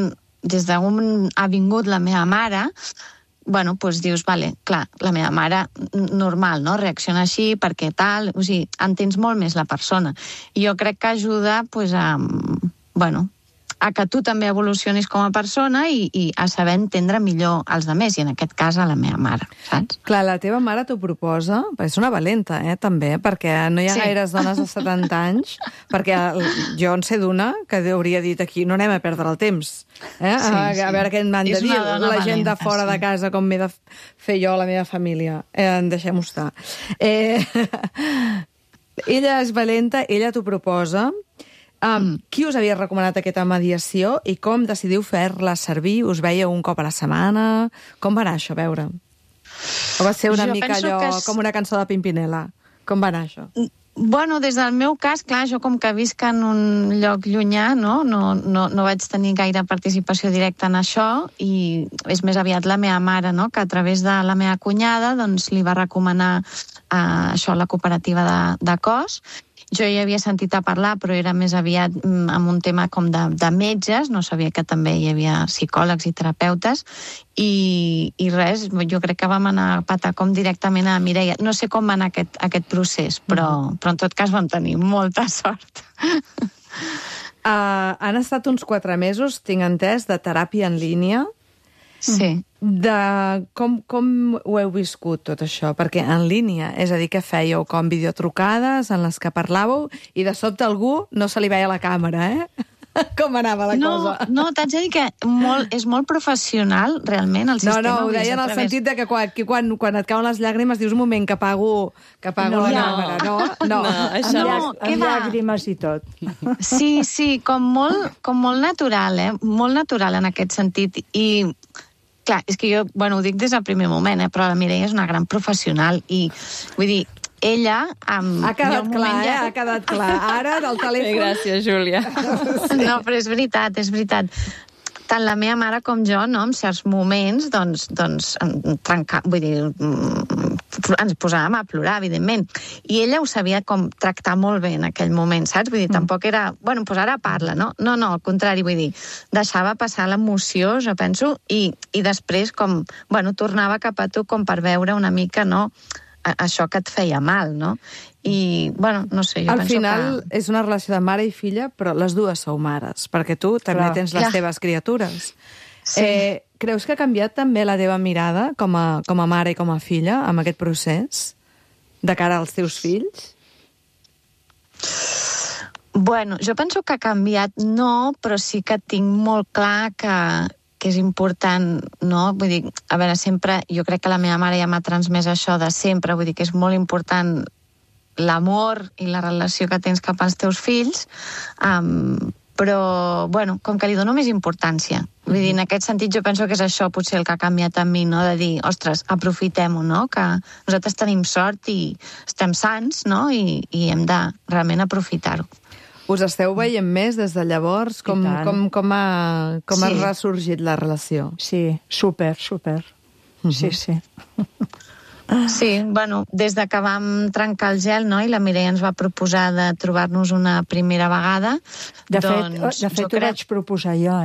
d'on ha vingut la meva mare, doncs dius, vale, clar, la meva mare normal, no? Reacciona així, perquè tal, o sigui, entens molt més la persona. I jo crec que ajuda, a que tu també evolucionis com a persona i a saber entendre millor els altres, i en aquest cas a la meva mare, saps? Clar, la teva mare t'ho proposa, però és una valenta, també, perquè no hi ha gaires dones de 70 anys, perquè jo en sé d'una que hauria dit aquí, no anem a perdre el temps, a veure què m'han de dir la gent de fora de casa, com m'he de fer jo a la meva família. Deixem-ho estar. Ella és valenta, ella t'ho proposa. Qui us havia recomanat aquesta mediació i com decidiu fer-la servir? Us veieu un cop a la setmana? Com va anar això, a veure? O va ser una mica allò, com una cançó de Pimpinela? Com va anar això? Bueno, des del meu cas, clar, jo com que visc en un lloc llunyà, no vaig tenir gaire participació directa en això, i és més aviat la meva mare, no?, que a través de la meva cunyada doncs, li va recomanar això a la cooperativa de cos. Jo hi havia sentit a parlar, però era més aviat amb un tema com de metges, no sabia que també hi havia psicòlegs i terapeutes, i res, jo crec que vam anar a patar com directament a Mireia. No sé com va anar aquest procés, però en tot cas vam tenir molta sort. Han estat uns 4 mesos, tinc entès, de teràpia en línia. Sí. Com ho heu viscut, tot això? Perquè en línia, és a dir, que fèieu com videotrucades en les que parlàveu i de sobte algú no se li veia la càmera, Com anava la cosa? No, t'haig de dir que és molt professional, realment, el sistema. No, ho deia en el sentit de que quan et cauen les llàgrimes dius un moment que apago la càmera, no? Amb llàgrimes i tot. Sí, com molt natural, molt natural en aquest sentit. I, clar, és que jo, ho dic des del primer moment, però la Mireia és una gran professional i, vull dir, ella... Ha quedat clar, ha quedat clar. Ara, del telèfon... Gràcies, Júlia. No, però és veritat. Tant la meva mare com jo, no, en certs moments, doncs vull dir, ens posàvem a plorar, evidentment. I ella ho sabia com tractar molt bé en aquell moment, saps? Vull dir, tampoc era... doncs ara parla, no? No, al contrari, vull dir, deixava passar l'emoció, jo penso, i després com, tornava cap a tu com per veure una mica, no?, això que et feia mal, no? I, no sé, jo penso que... Al final és una relació de mare i filla, però les dues sou mares, perquè tu també tens les teves criatures. Sí. Creus que ha canviat també la teva mirada com a mare i com a filla amb aquest procés de cara als teus fills? Jo penso que ha canviat no, però sí que tinc molt clar que és important, no? Vull dir, a veure, sempre, jo crec que la meva mare ja m'ha transmès això de sempre, vull dir que és molt important l'amor i la relació que tens cap als teus fills, però, com que li dono més importància. Vull dir, en aquest sentit jo penso que és això potser el que ha canviat en mi, no? De dir, ostres, aprofitem-ho, no? Que nosaltres tenim sort i estem sants, no? I hem de realment aprofitar-ho. Us esteu veient més des de llavors? Com ha ressorgit la relació? Sí, super. Sí. Sí, des de que vam trencar el gel, no?, i la Mireia ens va proposar de trobar-nos una primera vegada... De fet, ho vaig proposar jo,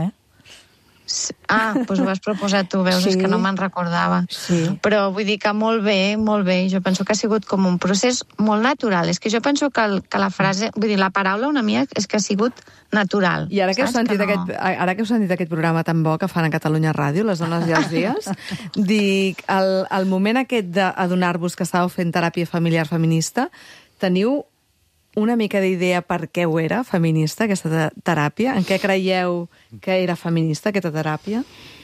doncs ho vas proposar tu, veus, és que no me'n recordava. Sí. Però vull dir que molt bé. Jo penso que ha sigut com un procés molt natural. És que jo penso que la frase, vull dir, la paraula una mica és que ha sigut natural. I ara que heu sentit aquest programa tan bo que fan a Catalunya Ràdio, Les dones i els dies, dic, el moment aquest d'adonar-vos que estàveu fent teràpia familiar feminista, teniu una mica d'idea per què ho era feminista, aquesta teràpia? En què creieu que era feminista, aquesta teràpia?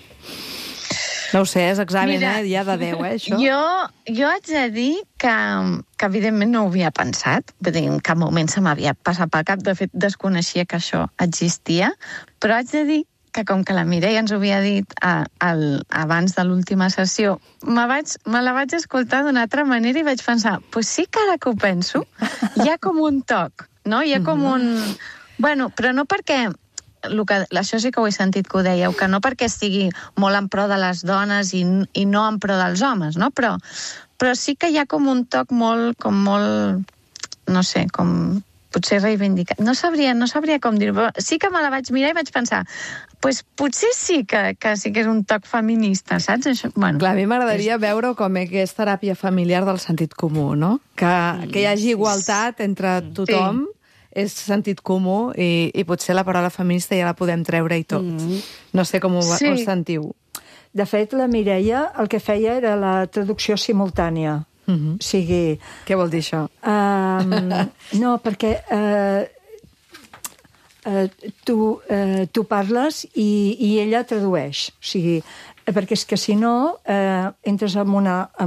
No ho sé, és examen, ja de 10, això? Jo haig de dir que evidentment no ho havia pensat. Vull dir, en cap moment se m'havia passat pel cap. De fet, desconeixia que això existia. Però haig de dir que com que la Mireia ens ho havia dit abans de l'última sessió, me la vaig escoltar d'una altra manera i vaig pensar, pues sí que ara que ho penso, hi ha com un toc, no? Hi ha com un... però no perquè... Això sí que ho he sentit que ho dèieu, que no perquè estigui molt en pro de les dones i no en pro dels homes, no? Però sí que hi ha com un toc molt, no sé, com... potser reivindicat. No sabria com dir-ho. Sí que me la vaig mirar i vaig pensar, pues potser sí que sí que és un toc feminista, saps? Això, clar, a mi m'agradaria veure com és teràpia familiar del sentit comú, no? Que hi hagi igualtat entre tothom, és sentit comú i potser la paraula feminista ja la podem treure i tot. No sé com ho sentiu. De fet, la Mireia el que feia era la traducció simultània. O sigui... Què vol dir això? No, perquè tu parles i ella tradueix. O sigui, perquè és que si no entres en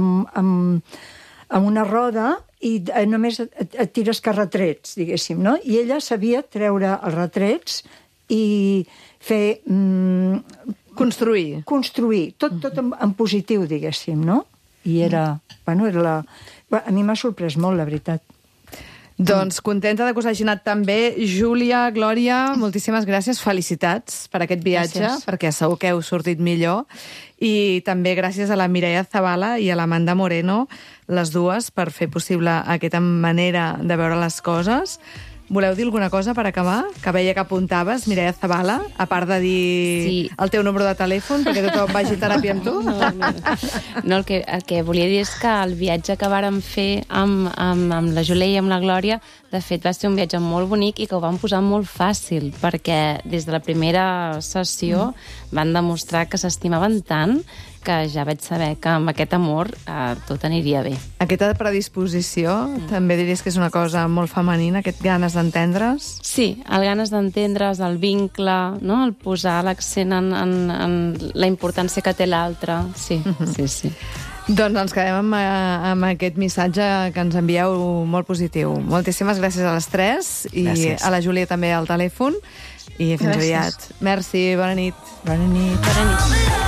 una roda i només et tires que retrets, diguéssim, no? I ella sabia treure els retrets i fer... Construir. Tot en positiu, diguéssim, no? I era... Bueno, a mi m'ha sorprès molt, la veritat. Doncs contenta de que us hagi anat tan bé. Júlia, Glòria, moltíssimes gràcies. Felicitats per aquest viatge, perquè segur que heu sortit millor. I també gràcies a la Mireia Zabala i a l'Amanda Moreno, les dues, per fer possible aquesta manera de veure les coses. Voleu dir alguna cosa per acabar? Que veia que apuntaves, Mireia Zabala, a part de dir el teu número de telèfon, perquè tothom vagi a teràpia amb tu? No, el que volia dir és que el viatge que vàrem fer amb la Júlia i amb la Glòria, de fet, va ser un viatge molt bonic i que ho vam posar molt fàcil, perquè des de la primera sessió van demostrar que s'estimaven tant que ja vaig saber que amb aquest amor tot aniria bé. Aquesta predisposició també diries que és una cosa molt femenina, aquest ganes d'entendre's? Sí, el ganes d'entendre's, el vincle, no? El posar l'accent en la importància que té l'altre. Sí. Doncs ens quedem amb aquest missatge que ens envieu molt positiu. Moltíssimes gràcies a les tres i a la Júlia també al telèfon. I fins aviat. Merci, bona nit. Bona nit. Bona nit.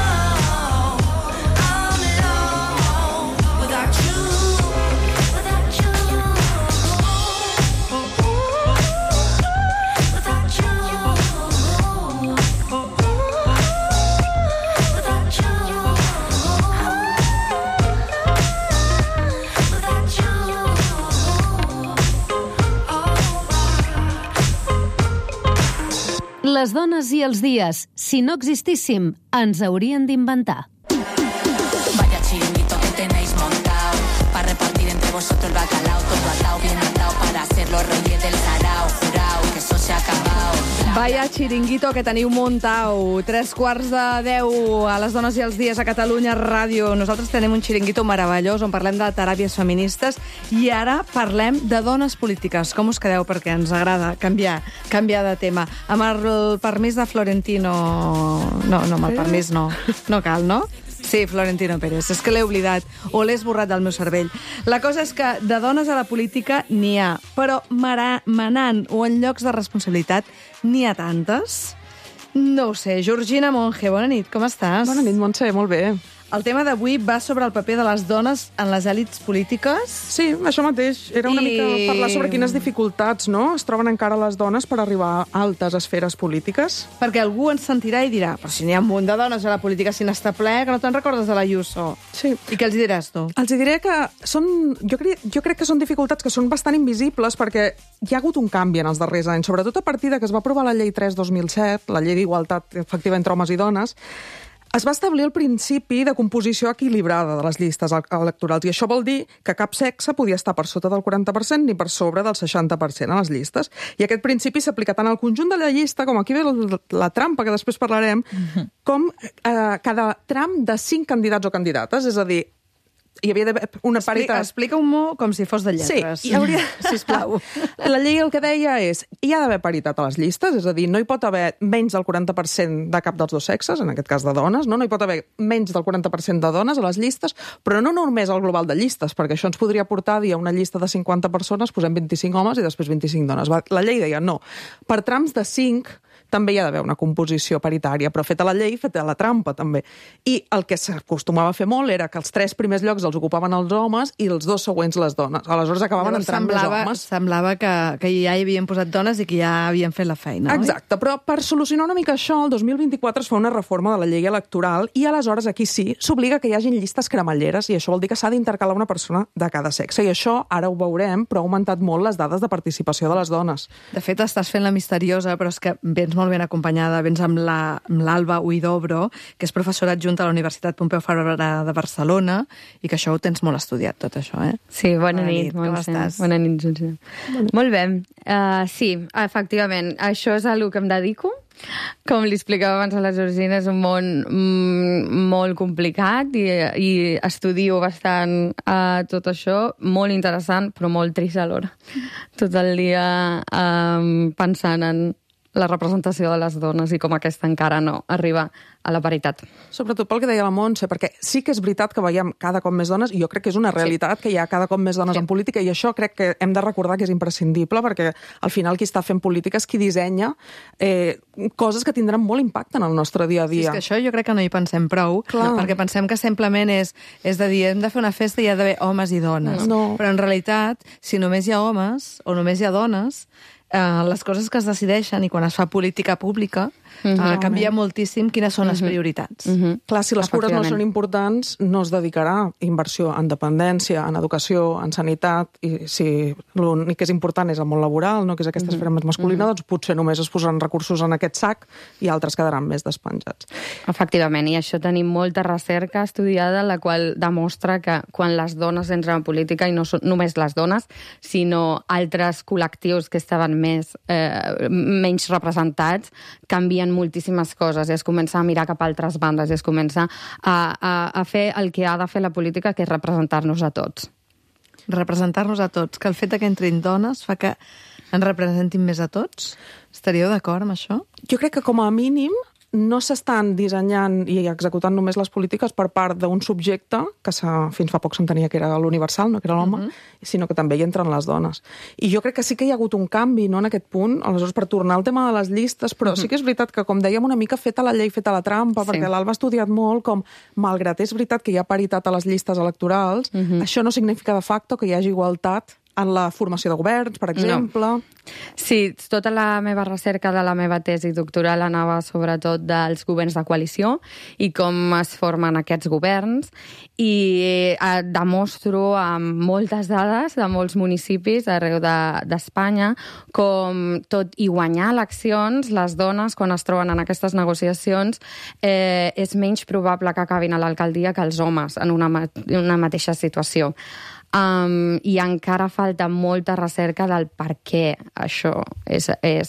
Les dones i els dies, si no existíssim, ens haurien d'inventar. Vaya chiringuito que tenéis montado para repartir entre vosotros el bacalao, todo atado, bien atado para ser los reyes del sarao, jurao, que eso se ha acabado. Vaya chiringuito que teniu muntau. 9:45 a les dones i els dies a Catalunya Ràdio. Nosaltres tenim un chiringuito meravellós on parlem de teràpies feministes i ara parlem de dones polítiques. Com us quedeu? Perquè ens agrada canviar de tema. Amb el permís de Florentino... No, amb el permís no. No cal, no? Sí, Florentino Pérez. És que l'he oblidat o l'he esborrat del meu cervell. La cosa és que de dones a la política n'hi ha, però manant o en llocs de responsabilitat n'hi ha tantes? No ho sé. Georgina Monge, bona nit, com estàs? Bona nit, Montse, molt bé. El tema d'avui va sobre el paper de les dones en les èlits polítiques? Sí, això mateix. Era una mica parlar sobre quines dificultats, no?, es troben encara les dones per arribar a altes esferes polítiques. Perquè algú ens sentirà i dirà, però si n'hi ha un munt de dones a la política, si n'està ple, que no te'n recordes de l'Ayuso. Sí. I què els diràs tu? Els diré que són... Jo crec que són dificultats que són bastant invisibles perquè hi ha hagut un canvi en els darrers anys, sobretot a partir de que es va aprovar la llei 3/2007, la llei d'igualtat efectiva entre homes i dones. Es va establir el principi de composició equilibrada de les llistes electorals i això vol dir que cap sexe podia estar per sota del 40% ni per sobre del 60% a les llistes. I aquest principi s'aplica tant al conjunt de la llista, com aquí ve la trampa, que després parlarem, com cada tram de 5 candidats o candidates, és a dir, hi havia d'haver una paritat... Explica-m'ho com si fos de lletres. Sí, hi hauria... Sisplau. La llei el que deia és hi ha d'haver paritat a les llistes, és a dir, no hi pot haver menys del 40% de cap dels dos sexes, en aquest cas de dones, no hi pot haver menys del 40% de dones a les llistes, però no només al global de llistes, perquè això ens podria portar a dir a una llista de 50 persones, posem 25 homes i després 25 dones. La llei deia no. Per trams de 5 també hi ha d'haver una composició paritària, però feta la llei, feta la trampa, també. I el que s'acostumava a fer molt era que els 3 primers llocs els ocupaven els homes i els 2 següents les dones. Aleshores acabaven entrant més homes. Semblava que ja hi havien posat dones i que ja havien fet la feina, Exacte, però per solucionar una mica això, el 2024 es fa una reforma de la llei electoral i aleshores aquí sí s'obliga que hi hagin llistes cremalleres i això vol dir que s'ha d'intercalar una persona de cada sexe. I això, ara ho veurem, però ha augmentat molt les dades de participació de les dones. De fet, estàs fent la misteriosa, però és que ben vens molt ben acompanyada, vens amb l'Alba Huidobro, que és professora adjunta a la Universitat Pompeu Fabra de Barcelona, i que això ho tens molt estudiat, tot això, eh? Sí, bona nit. Com estàs? Bona nit, Georgina. Molt bé. Sí, efectivament, això és a lo que em dedico. Com li explicava abans a la Georgina, és un món molt complicat i estudio bastant tot això, molt interessant, però molt trist alhora. Tot el dia pensant en la representació de les dones i com aquesta encara no arriba a la paritat. Sobretot pel que deia la Montse, perquè sí que és veritat que veiem cada cop més dones, i jo crec que és una realitat que hi ha cada cop més dones en política, i això crec que hem de recordar que és imprescindible, perquè al final qui està fent política és qui dissenya coses que tindran molt impacte en el nostre dia a dia. Sí, és que això jo crec que no hi pensem prou, perquè pensem que simplement és de dir, hem de fer una festa i hi ha d'haver homes i dones. No. Però en realitat, si només hi ha homes o només hi ha dones, les coses que es decideixen i quan es fa política pública canvia moltíssim quines són les prioritats. Clar, si les cures no són importants, no es dedicarà inversió en dependència, en educació, en sanitat, i si l'únic que és important és el món laboral, no, que és aquesta esfera més masculina, doncs potser només es posaran recursos en aquest sac i altres quedaran més despenjats. Efectivament, i això tenim molta recerca estudiada, la qual demostra que quan les dones entren en política, i no són només les dones, sinó altres col·lectius que estaven menys representats, canvien moltíssimes coses i es comença a mirar cap a altres bandes i es comença a fer el que ha de fer la política, que és representar-nos a tots. Representar-nos a tots, que el fet que entrin dones fa que ens representin més a tots? Estaríeu d'acord amb això? Jo crec que com a mínim no s'estan dissenyant i executant només les polítiques per part d'un subjecte, que fins fa poc s'entenia que era l'universal, no que era l'home, sinó que també hi entren les dones. I jo crec que sí que hi ha hagut un canvi, no, en aquest punt, aleshores per tornar al tema de les llistes, però sí que és veritat que, com dèiem, una mica feta la llei, feta la trampa, perquè l'Alba ha estudiat molt com, malgrat és veritat que hi ha paritat a les llistes electorals, això no significa de facto que hi hagi igualtat en la formació de governs, per exemple. No. Sí, tota la meva recerca de la meva tesi doctoral anava sobretot dels governs de coalició i com es formen aquests governs, i demostro amb moltes dades de molts municipis arreu d'Espanya com tot i guanyar eleccions, les dones, quan es troben en aquestes negociacions, és menys probable que acabin a l'alcaldia que els homes en una mateixa situació. I encara falta molta recerca del per què això és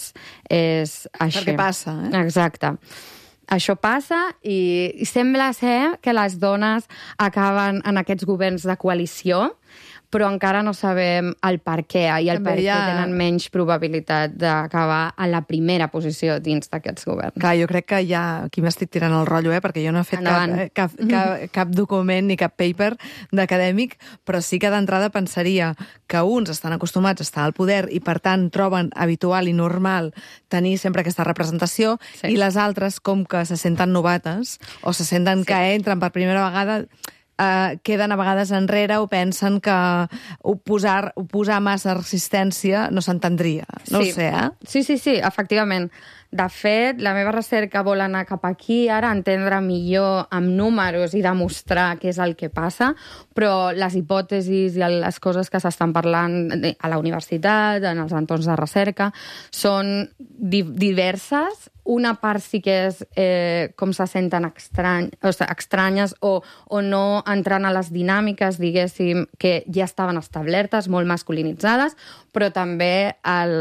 així. Per què passa, eh? Exacte. Això passa i sembla ser que les dones acaben en aquests governs de coalició, però encara no sabem el per què i el per què tenen menys probabilitat d'acabar a la primera posició dins d'aquests governs. Clar, jo crec que ja aquí m'estic tirant el rotllo, perquè jo no he fet cap document ni cap paper d'acadèmic, però sí que d'entrada pensaria que uns estan acostumats a estar al poder i, per tant, troben habitual i normal tenir sempre aquesta representació, i les altres, com que se senten novates o se senten que entren per primera vegada, queden a vegades enrere o pensen que oposar massa resistència no s'entendria. No ho sé, eh? Sí, efectivament. De fet, la meva recerca vol anar cap aquí, ara entendre millor amb números i demostrar què és el que passa, però les hipòtesis i les coses que s'estan parlant a la universitat, en els entorns de recerca, són diverses. Una part sí que és com se senten estranyes o no entrant a les dinàmiques, diguéssim, que ja estaven establertes, molt masculinitzades, però també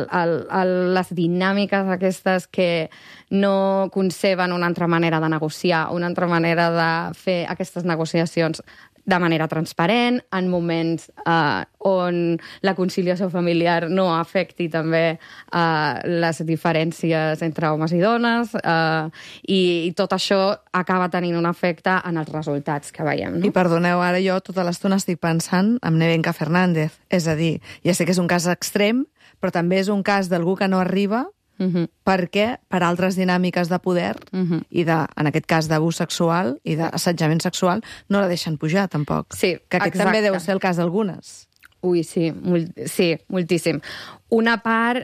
les dinàmiques aquestes que no conceben una altra manera de negociar, una altra manera de fer aquestes negociacions de manera transparent, en moments on la conciliació familiar no afecti també les diferències entre homes i dones, i tot això acaba tenint un efecte en els resultats que veiem. No? I perdoneu, ara jo tota l'estona estic pensant en Nevenka Fernández, és a dir, ja sé que és un cas extrem, però també és un cas d'algú que no arriba perquè per altres dinàmiques de poder i en aquest cas d'abús sexual i d'assetjament sexual no la deixen pujar tampoc. Sí, que aquest també deu ser el cas d'algunes. Ui, sí, moltíssim. Una part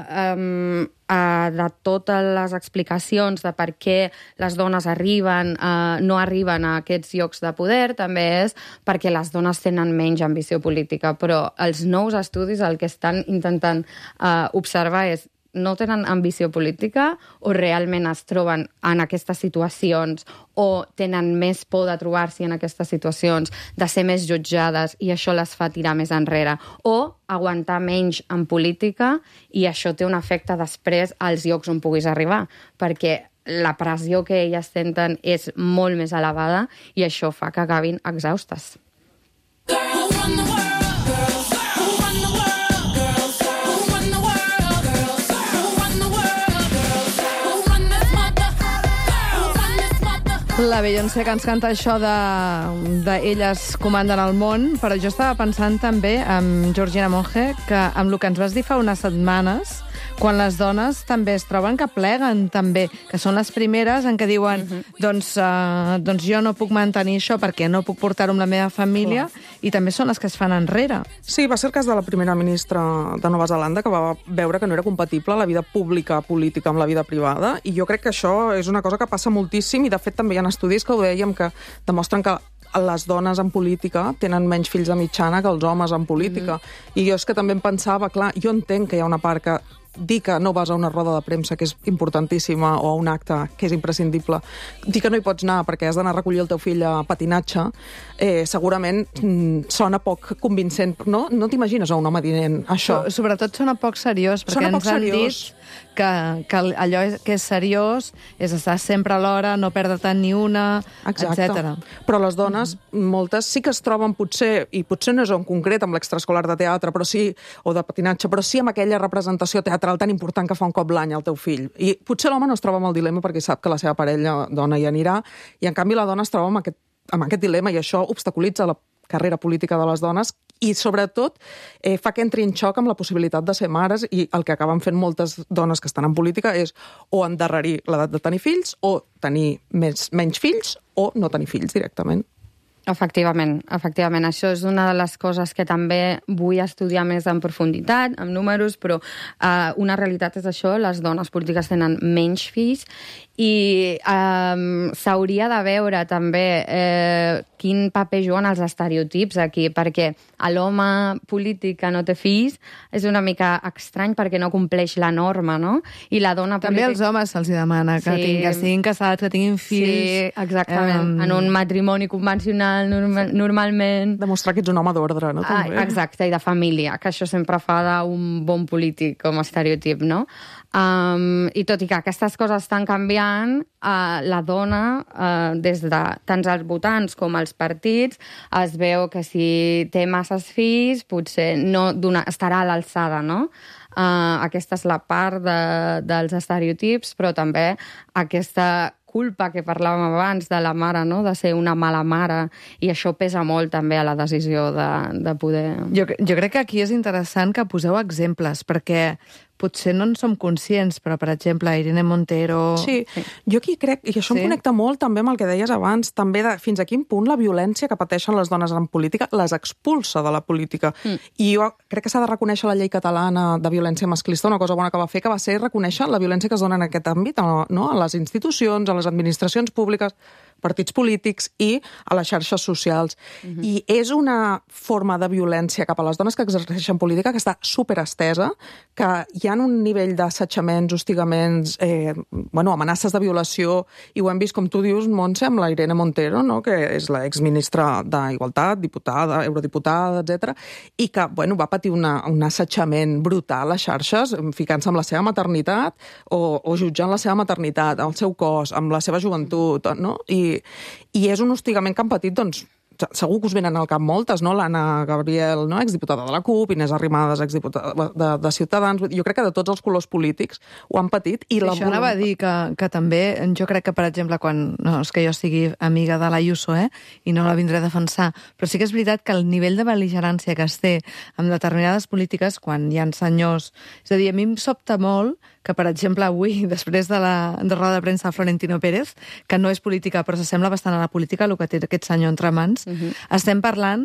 de totes les explicacions de per què les dones no arriben a aquests llocs de poder també és perquè les dones tenen menys ambició política, però els nous estudis el que estan intentant observar és no tenen ambició política o realment es troben en aquestes situacions o tenen més por de trobar-s'hi en aquestes situacions, de ser més jutjades i això les fa tirar més enrere, o aguantar menys en política i això té un efecte després als llocs on puguis arribar, perquè la pressió que elles senten és molt més elevada i això fa que acabin exhaustes. La Beyoncé que ens canta això de elles comanden el món, però jo estava pensant també amb Georgina Monge que amb el que ens vas dir fa unes setmanes, quan les dones també es troben que pleguen també, que són les primeres en què diuen doncs jo no puc mantenir això perquè no puc portar-ho amb la meva família, i també són les que es fan enrere. Sí, va ser el cas de la primera ministra de Nova Zelanda, que va veure que no era compatible la vida pública política amb la vida privada, i jo crec que això és una cosa que passa moltíssim, i de fet també hi ha estudis que ho dèiem, que demostren que les dones en política tenen menys fills de mitjana que els homes en política. I jo és que també em pensava, clar, jo entenc que hi ha una part que dir que no vas a una roda de premsa, que és importantíssima, o a un acte, que és imprescindible, dir que no hi pots anar perquè has d'anar a recollir el teu fill a patinatge, segurament sona poc convincent. No t'imagines a un home dient això. Sobretot sona poc seriós, perquè ens han dit que allò que és seriós és estar sempre a l'hora, no perdre-te'n ni una, etc. Però les dones, moltes, sí que es troben potser, i potser no és en concret amb l'extraescolar de teatre, però sí, o de patinatge, però sí amb aquella representació teatral tan important que fa un cop l'any al teu fill. I potser l'home no es troba amb el dilema perquè sap que la seva parella dona hi anirà, i en canvi la dona es troba amb aquest dilema, i això obstaculitza la carrera política de les dones i, sobretot, fa que entri en xoc amb la possibilitat de ser mares, i el que acaben fent moltes dones que estan en política és o endarrerir l'edat de tenir fills, o tenir menys fills, o no tenir fills directament. Efectivament. Això és una de les coses que també vull estudiar més en profunditat, amb números, però una realitat és això, les dones polítiques tenen menys fills, i s'hauria de veure també quin paper juguen els estereotips aquí, perquè l'home polític que no té fills és una mica estrany perquè no compleix la norma, no? I la dona també als homes se'ls demana que estiguin casats, que tinguin fills. Sí, exactament. En un matrimoni convencional, normalment. Demostrar que ets un home d'ordre, no? Exacte, i de família, que això sempre fa d'un bon polític com a estereotip, no? I tot i que aquestes coses estan canviant, la dona, des de tant els votants com els partits, es veu que si té masses fills potser no estarà a l'alçada, no? Aquesta és la part dels estereotips, però també aquesta culpa que parlàvem abans de la mare, no? De ser una mala mare, i això pesa molt també a la decisió de poder... Jo crec que aquí és interessant que poseu exemples, perquè potser no en som conscients, però, per exemple, Irene Montero... Sí, jo aquí crec, i això em connecta molt també amb el que deies abans, també de fins a quin punt la violència que pateixen les dones en política les expulsa de la política. I jo crec que s'ha de reconèixer la llei catalana de violència masclista, una cosa bona que va fer, que va ser reconèixer la violència que es dona en aquest àmbit, no? A les institucions, a les administracions públiques, partits polítics i a les xarxes socials. I és una forma de violència cap a les dones que exerceixen política que està superestesa, que hi ha un nivell d'assetjaments, hostigaments, amenaces de violació, i ho hem vist, com tu dius, Montse, amb la Irene Montero, no? Que és l'exministra d'Igualtat, diputada, eurodiputada, etc. I que va patir un assetjament brutal a xarxes, ficant-se amb la seva maternitat o jutjant la seva maternitat, el seu cos, amb la seva joventut, no? I és un hostigament que han patit, doncs, segur que us venen al cap moltes, no? L'Anna Gabriel, no? Exdiputada de la CUP, Inés Arrimadas, exdiputada de Ciutadans. Jo crec que de tots els colors polítics ho han patit. I això anava a dir que també, jo crec que, per exemple, quan... No és que jo sigui amiga de l'Ayuso, i no la vindré a defensar, però sí que és veritat que el nivell de bel·ligerància que es té amb determinades polítiques, quan hi ha senyors... És a dir, a mi em sobta molt que, per exemple, avui, després de la roda de premsa de Florentino Pérez, que no és política, però s'assembla bastant a la política, el que té aquest senyor entre mans, estem parlant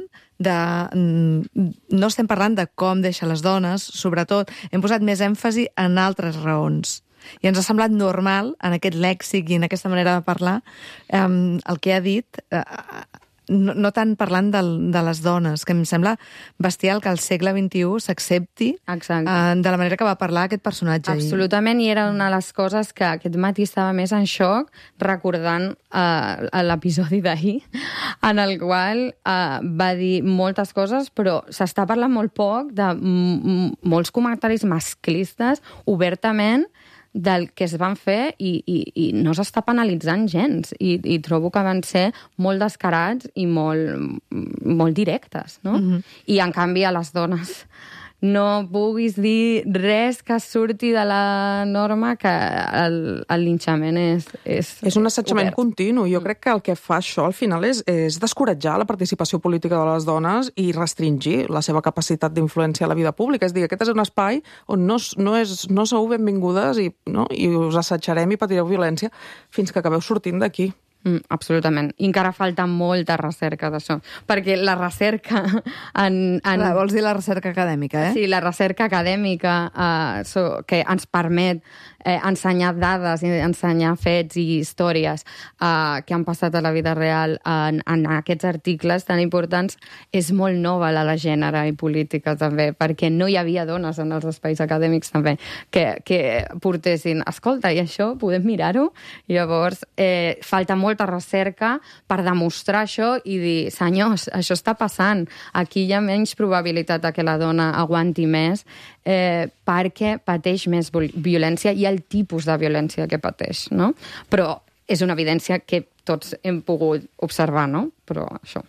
no estem parlant de com deixa les dones, sobretot hem posat més èmfasi en altres raons. I ens ha semblat normal, en aquest lèxic i en aquesta manera de parlar, el que ha dit, no tant parlant de les dones, que em sembla bestial que al segle XXI s'accepti de la manera que va parlar aquest personatge. Absolutament, i era una de les coses que aquest matí estava més en xoc recordant l'episodi d'ahir, en el qual va dir moltes coses, però s'està parlant molt poc de molts comentaris masclistes obertament del que es van fer i no s'està penalitzant gens. I trobo que van ser molt descarats i molt directes, no? I, en canvi, a les dones no puguis dir res que surti de la norma, que el linxament és un assetjament continu. Jo crec que el que fa això, al final, és descoratjar la participació política de les dones i restringir la seva capacitat d'influència a la vida pública. És a dir, aquest és un espai on no sou benvingudes i us assetjarem i patireu violència fins que acabeu sortint d'aquí. Absolutament. I encara falta molta recerca d'això. Perquè la recerca... Vols dir la recerca acadèmica, Sí, la recerca acadèmica que ens permet ensenyar dades, ensenyar fets i històries que han passat a la vida real en aquests articles tan importants, és molt nova la gènere i política també, perquè no hi havia dones en els espais acadèmics també que portessin, escolta, i això podem mirar-ho? Llavors, falta molta recerca per demostrar això i dir, senyors, això està passant, aquí hi ha menys probabilitat que la dona aguanti més perquè pateix més violència i el tipus de violència que pateix, no? Però és una evidència que tots hem pogut observar, no? Però això.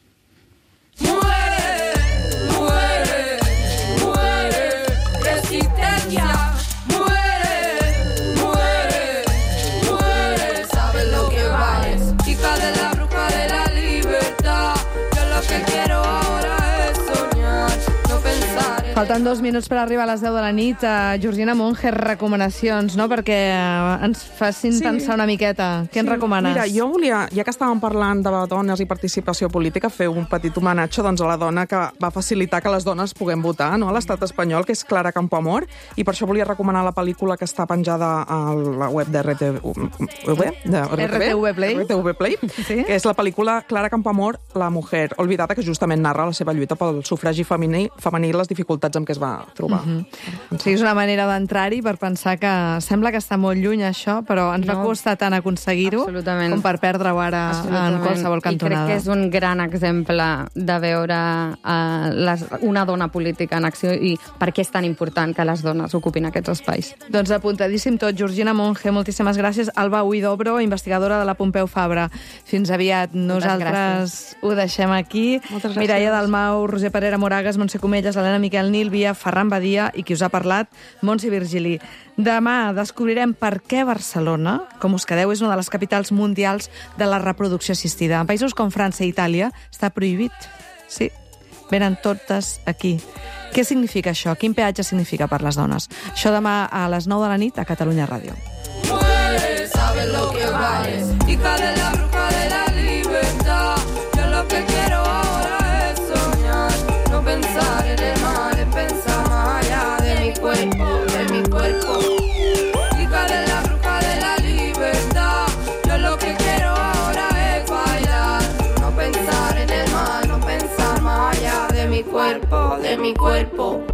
Falten 2 minuts per arribar a les 10 de la nit. Georgina Monge, recomanacions, no? Perquè ens facin pensar una miqueta. Què ens recomanes? Mira, jo volia, ja que estàvem parlant de dones i participació política, fer un petit homenatge a la dona que va facilitar que les dones puguem votar, no?, a l'estat espanyol, que és Clara Campoamor, i per això volia recomanar la pel·lícula que està penjada a la web de RTV Play, que és la pel·lícula Clara Campoamor, La mujer olvidada, que justament narra la seva lluita pel sufragi femení i les dificultats amb què es va trobar. Sí, és una manera d'entrar-hi per pensar que sembla que està molt lluny això, però ens va costar tant aconseguir-ho com per perdre-ho ara en qualsevol cantonada. I crec que és un gran exemple de veure una dona política en acció i per què és tan important que les dones ocupin aquests espais. Doncs apuntadíssim tot. Georgina Monge, moltíssimes gràcies. Alba Huidobro, investigadora de la Pompeu Fabra. Fins aviat. Nosaltres ho deixem aquí. Mireia Dalmau, Roser Parera Moragas, Montse Comelles, Helena Miquel Nílvia, Ferran Badia i qui us ha parlat, Montse Virgili. Demà descobrirem per què Barcelona, com us quedeu, és una de les capitals mundials de la reproducció assistida. En països com França i Itàlia està prohibit. Sí, venen totes aquí. Què significa això? Quin peatge significa per les dones? Això demà a les 9 de la nit a Catalunya Ràdio. Sabes lo que vales, hija de la bruja de la libertad. Yo lo que quiero ahora es soñar, no pensar en el mal, es pensar más allá de mi cuerpo, de mi cuerpo. Hija de la bruja de la libertad. Yo lo que quiero ahora es bailar, no pensar en el mal, no pensar más allá de mi cuerpo, de mi cuerpo.